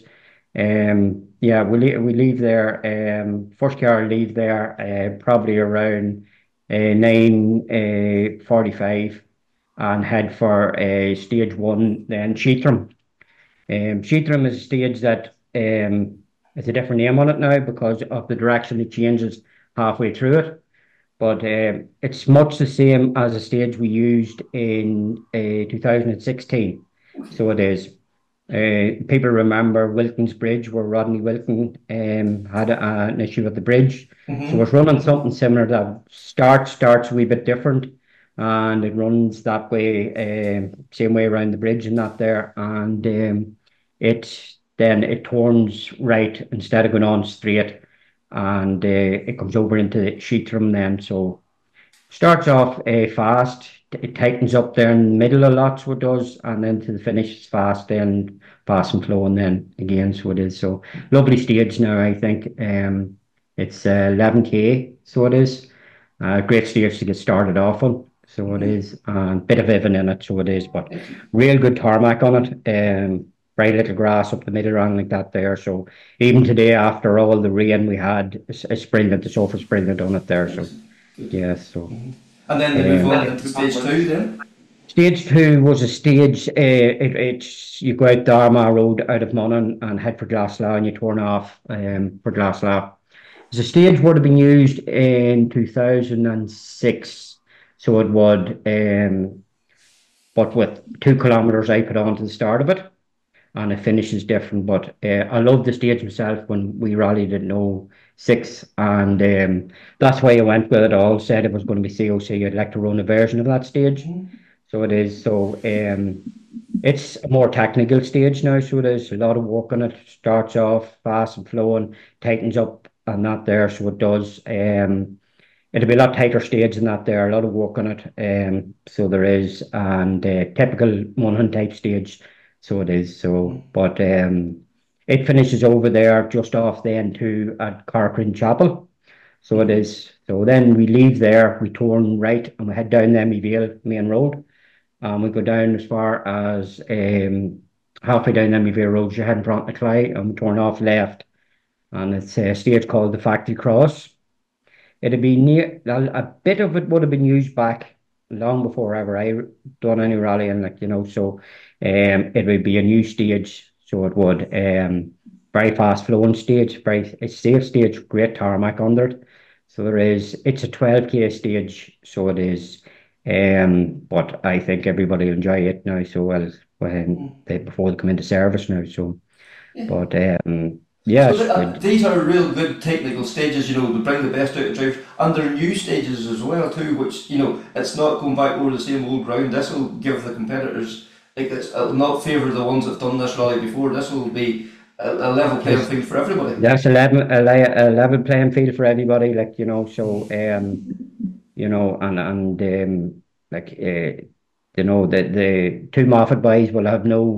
Um, yeah, we leave, we leave there. Um, first car will leave there uh, probably around uh, nine uh, forty-five, and head for uh, stage one, then Sheatham. Um, Sheatham is a stage that um, it's a different name on it now because of the direction it changes halfway through it. But um, it's much the same as a stage we used in uh, two thousand sixteen. So it is. Uh, people remember Wilkins Bridge, where Rodney Wilkin um, had a, an issue with the bridge. Mm-hmm. So it's running something similar. That start starts a wee bit different, and it runs that way, um, same way around the bridge and that there. And um, it then it turns right instead of going on straight, and uh, it comes over into Sheatham then. So starts off uh, fast, it tightens up there in the middle a lot, so it does, and then to the finish it's fast, then fast and flowing then again, so it is. So lovely stage now, I think. Um, it's uh, eleven K, so it is. Uh, great stage to get started off on, so it is. And bit of even in it, so it is, but real good tarmac on it. Um, very little grass up the middle and like that there. So even today, after all the rain we had, it's, it's brilliant. The surface brilliant on it there. So yeah, so. And then they move on into stage two then? Stage two was a stage, uh, it, it's, you go out Dharma Road out of Monaghan and head for Glasgow, and you turn off um, for Glasgow. The stage would have been used in two thousand six, so it would, um, but with two kilometres I put on to the start of it, and it finishes different. But uh, I love the stage myself when we rallied at no six, and um, that's why I went with it all. Said it was going to be C O C. I'd like to run a version of that stage, mm-hmm. so it is. So um, it's a more technical stage now. So it is a lot of work on it. Starts off fast and flowing, tightens up and that there. So it does. Um, it'll be a lot tighter stage than that there. A lot of work on it. Um, so there is, and uh, typical Monaghan type stage. So it is. So, but um, it finishes over there just off then to at Corcoran Chapel. So it is. So then we leave there, we turn right and we head down the Emmy Vale main road. And we go down as far as um, halfway down the Emmy Vale Road, you're heading for Auntnacly, and we turn off left. And it's a stage called the Factory Cross. It'd be near, a bit of it would have been used back long before ever I done any rallying, like, you know, so um, it would be a new stage. So it would, um, very fast flowing stage, very it's safe stage, great tarmac under it. So there is, it's a twelve K stage, so it is. Um, but I think everybody will enjoy it now. So well, when they before they come into service now. So, yeah. but um, yes, so the, uh, these are real good technical stages, you know, to bring the best out of drivers, and they're new stages as well too. Which, you know, it's not going back over the same old ground. This will give the competitors. Like, it's, it'll not favour the ones that've done this rally before. This will be a, a level playing yes. field for everybody. That's a level, a, a level playing field for everybody. Like, you know, so um, you know, and and um, like uh, you know, the the two Moffat boys will have no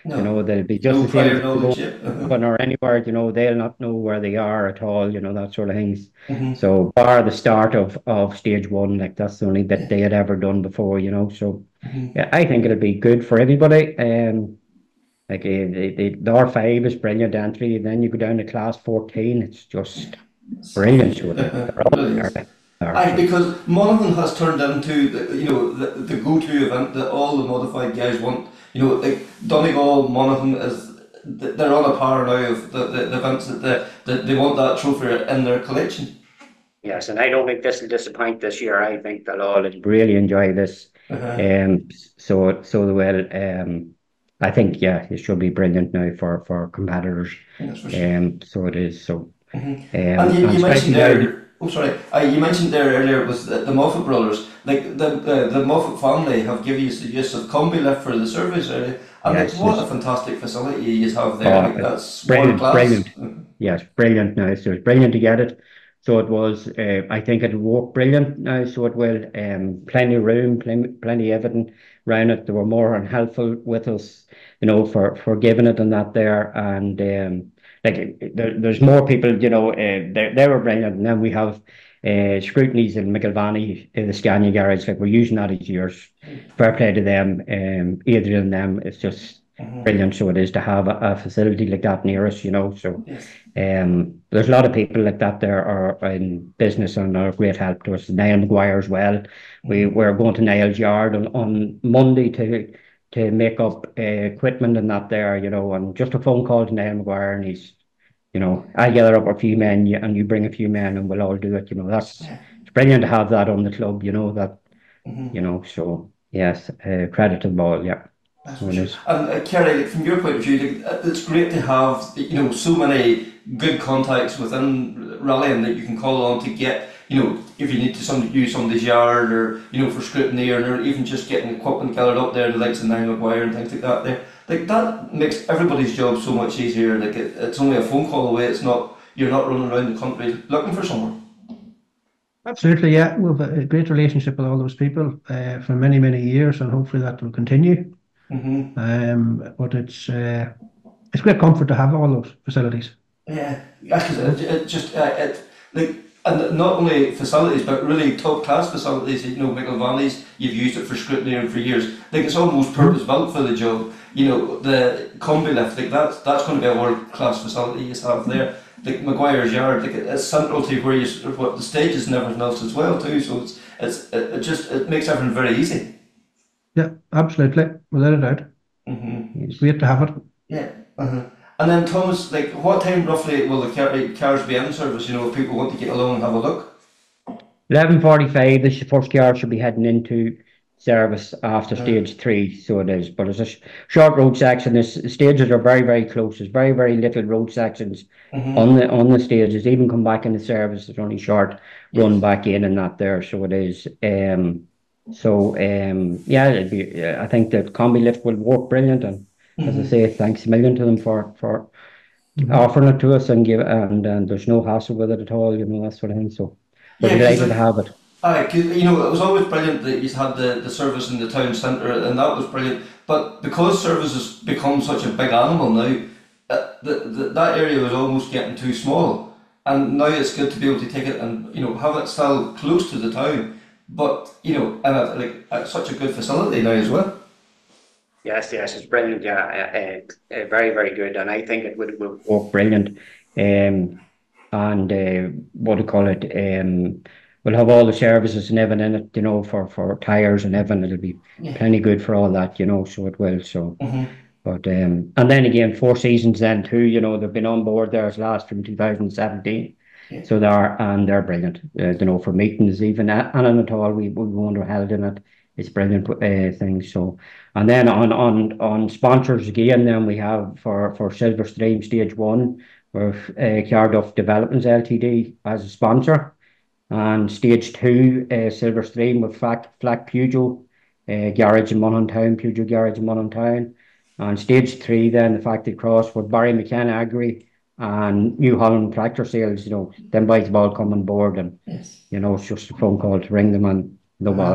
You know, they'll be just No the same prior as they go knowledge, yeah. Uh-huh. or anywhere. You know, they'll not know where they are at all. You know, that sort of things. Mhm. So, bar the start of of stage one, like that's the only bit they had ever done before. You know, so Mhm. yeah, I think it'll be good for everybody. Um, like uh, the, the, the R five is brilliant entry, and then you go down to class fourteen. It's just brilliant. So they're they're all Really there. is. Like, they are. Aye, So because Monaghan has turned into the, you know the, the go-to event that all the modified guys want. You know, like Donegal, Monaghan is they're on a par now of the, the, the events that they, that they want that trophy in their collection. yes, and I don't think this will disappoint this year. I think they'll all really enjoy this. Uh-huh. Um, so so they will. Um, I think yeah, it should be brilliant now for for competitors. That's for sure. Um, so it is. So Mhm. um, And you, and you mentioned especially now. there, oh sorry, uh, you mentioned there earlier was the, the Moffat brothers. Like the, the the Moffat family have given you the use of combi lift for the service area, and like Yes, what yes. a fantastic facility you have there. Oh, Like it's that's world brilliant, class. brilliant. Yes, brilliant now. So it's brilliant to get it. So it was, uh, I think it'll work brilliant now. So it will. Um, plenty of room, plenty, plenty of everything around it. They were more than helpful with us, you know, for, for giving it and that there. And um, like there, there's more people, you know, uh, they, they were brilliant. And then we have uh, scrutinies in McIlvanney, in the Scania garage. Like we're using that as yours. Fair play to them. Um, either of them, it's just Mhm. brilliant. So it is to have a, a facility like that near us, you know. So Yes. um, there's a lot of people like that there are in business and are a great help to us. Niall Maguire as well. We Mhm. we're going to Niall's yard on, on Monday to to make up uh, equipment and that there, you know. And just a phone call to Niall Maguire, and he's, you know, I gather up a few men, you- and you bring a few men, and we'll all do it. You know, that's Yeah. it's brilliant to have that on the club. You know that, Mhm. you know. So yes, uh, credit to them all. Yeah, That's so for it sure. is. And uh, Kerry, like, from your point of view, like, uh, it's great to have you know so many good contacts within rallying that you can call on to get you know if you need to some use somebody's yard or you know for scrutiny or, or even just getting equipment gathered up there, the likes of Niall Maguire and things like that. There, like that makes everybody's job so much easier. Like it, it's only a phone call away. It's not you're not running around the country looking for someone. Absolutely, yeah. We've a great relationship with all those people uh, for many, many years, and hopefully that will continue. Mm-hmm. Um, but it's uh, it's great comfort to have all those facilities. Yeah, because it, it just uh, it like and not only facilities but really top class facilities. You know, McIlvanney's, you've used it for scrutiny and for years. Like it's almost purpose built for the job. You know, the combi lift, like that's that's going to be a world class facility you have there. Like Maguire's yard, like it's central to where you what the stages and everything else as well too. So it's it's it, it just it makes everything very easy. Yeah, absolutely, without a doubt. Mm-hmm. It's great to have it. Yeah. Uh-huh. And then Thomas, like, what time roughly will the car, cars be in service? You know, if people want to get along and have a look. Eleven forty-five. The first car should be heading into service after Yeah. stage three. So it is, but it's a sh- short road section. The s- stages are very, very close. There's very, very little road sections Mm-hmm. on the on the stages. Even come back into service, it's only short run Yes. back in and that there. So it is. Um. So um. Yeah. It'd be, uh, I think the combi lift will work brilliant. And as I Mm-hmm. say, thanks a million to them for for Mhm. offering it to us and give and and there's no hassle with it at all. You know, that sort of thing. So we're Yeah, because delighted to like, have it. aye, 'cause, you know, it was always brilliant that you had the, the service in the town centre, and that was brilliant. But because service has become such a big animal now, uh, the, the, that area was almost getting too small. And now it's good to be able to take it and you know have it still close to the town, but you know, and at, like at such a good facility now as well. Yes, yes, it's brilliant. Yeah, uh, uh, uh, very, very good, and I think it would, would work brilliant. Um, and uh, what do you call it? Um, we'll have all the services and everything in it, you know, for for tires and everything. It'll be Yeah. plenty good for all that, you know. So it will. So, Mm-hmm. but um, and then again, four seasons then too. You know, they've been on board there as last from two thousand seventeen. Yeah. So they're and they're brilliant. Uh, you know, for meetings even uh, and at all, we we wonder held in it. It's brilliant uh, thing. So, and then on on on sponsors again, then we have for for Silver Stream Stage One, we're uh, Cardiff Developments Ltd as a sponsor, and Stage Two, uh, Silver Stream with Flack Flack Peugeot uh, Garage in Monaghan Town, Peugeot Garage in Monaghan Town, and Stage Three then the Factory Cross with Barry McKenna Agri and New Holland Tractor Sales. You know, them boys have all come on board, and Yes. you know it's just a phone call to ring them and no Uh-huh. bother.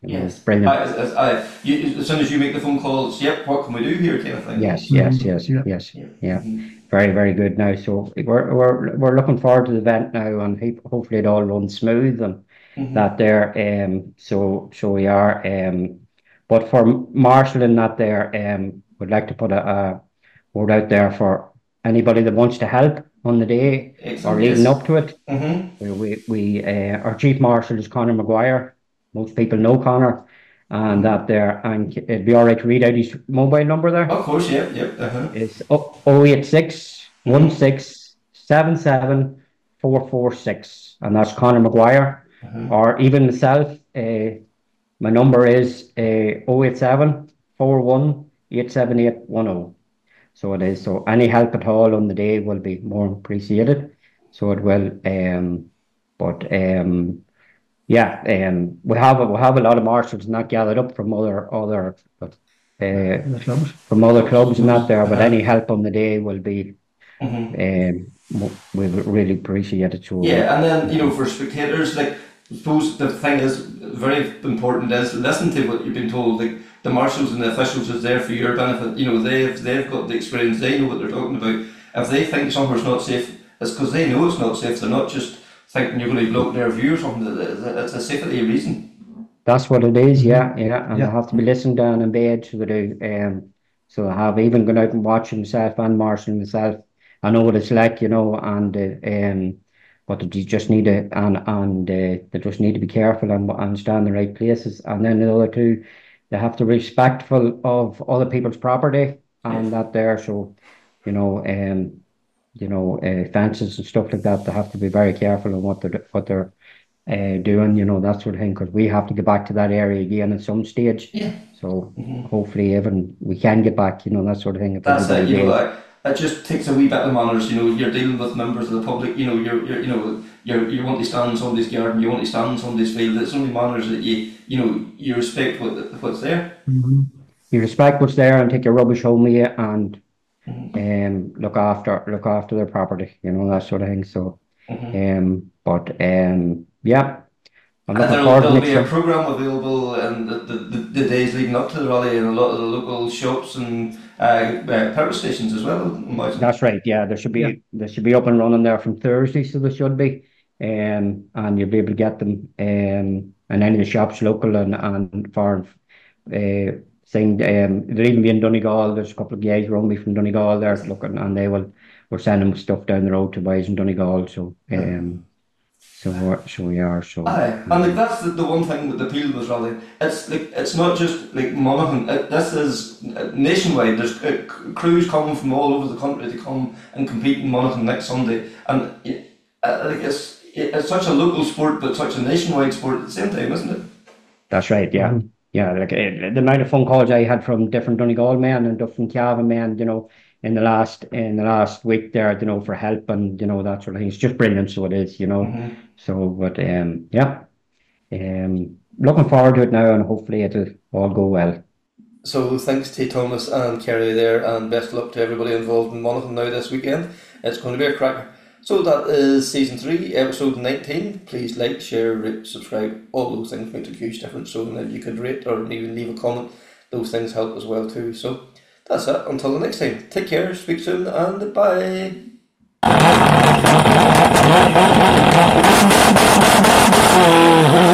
You know, it's Yes. brilliant. I, as, as, I, you, as soon as you make the phone calls, yep, what can we do here, kind of thing. Yes, yes, yes, Yeah. yes, Yeah. yeah. Mhm. Very, very good now. So we're we're we're looking forward to the event now, and ho- hopefully it all runs smooth and Mhm. that there. Um, so so we are. Um, but for marshalling that there, um, would like to put a, a word out there for anybody that wants to help on the day or Excellent. leading Yes. up to it. Mhm. We we, we uh, our chief marshal is Conor Maguire. Most people know Conor, and that there. And it'd be all right to read out his mobile number there. Of course. Yep. Yep. Uh-huh. It's oh eight six one six seven seven four four six, and that's Conor Maguire. Uh-huh. Or even myself, uh, my number is uh, oh eight seven four one eight seven eight one oh. So it is. So any help at all on the day will be more appreciated. So it will. Um, but um, yeah, um, we have a, we have a lot of marshals not gathered up from other other, but uh, The clubs. from other clubs and that there. But Uh-huh. any help on the day will be Mhm. um, w- we would really appreciate it. So Yeah, and then you know, for spectators, like I suppose the thing is very important is listen to what you've been told. Like the marshals and the officials is there for your benefit. You know, they've they've got the experience. They know what they're talking about. If they think somewhere's not safe, it's because they know it's not safe. They're not just thinking you're going to block their view or something. It's a safety reason. that's what it is. Yeah, yeah, and Yeah. I have to be listened down in bed. So we do. Um, so I have even gone out and watched myself and marshalling myself. I know what it's like, you know, and uh, um, but you just need to and and uh, they just need to be careful and and stand in the right places. And then the other two, they have to be respectful of other people's property and Yes. that there. So, you know, um, you know, uh, fences and stuff like that. They have to be very careful on what they're what they're uh, doing. You know, that sort of thing. Because we have to get back to that area again at some stage. Yeah. So Mhm. hopefully, even we can get back. You know, that sort of thing. If That's it. everybody You know, goes. like, it just takes a wee bit of manners. You know, you're dealing with members of the public. You know, you're, you're you know, you're, you want to stand in somebody's garden. You want to stand in somebody's field. It's only manners that you you know you respect what what's there. Mhm. You respect what's there and take your rubbish home with you and Mhm. um look after look after their property, you know, that sort of thing. So Mhm. um but um yeah, I'm And looking there'll, forward to there'll next be a year. programme available in the, the, the, the days leading up to the rally in a lot of the local shops and uh, uh, petrol stations as well. I imagine. That's right, yeah. There should be Yeah. they should be up and running there from Thursday, so there should be. Um and you'll be able to get them um in any of the shops local and, and foreign uh saying um they'll even be in Donegal. There's a couple of guys around me from Donegal there looking and they will we're sending stuff down the road to boys in Donegal. So um so we're, so we are so Aye, and like that's the, the one thing with the appeal of this rally. It's like it's not just like Monaghan. It, this is uh, nationwide. There's uh, c- crews coming from all over the country to come and compete in Monaghan next Sunday, and uh, like it's it's such a local sport, but such a nationwide sport at the same time, isn't it? That's right, yeah. Yeah, like uh, the amount of phone calls I had from different Donegal men and different Cavan men, you know, in the last in the last week there, you know, for help and you know that sort of thing. It's just brilliant, so it is, you know. Mhm. So, but um, yeah, um, looking forward to it now, and hopefully it'll all go well. So thanks to Thomas and Kerry there, and best of luck to everybody involved in Monaghan now this weekend. It's going to be a cracker. So that is season three, episode nineteen. Please like, share, rate, subscribe. All those things make a huge difference. So if you could rate or even leave a comment, those things help as well too. So that's it. Until the next time, take care, speak soon, and bye. Oh,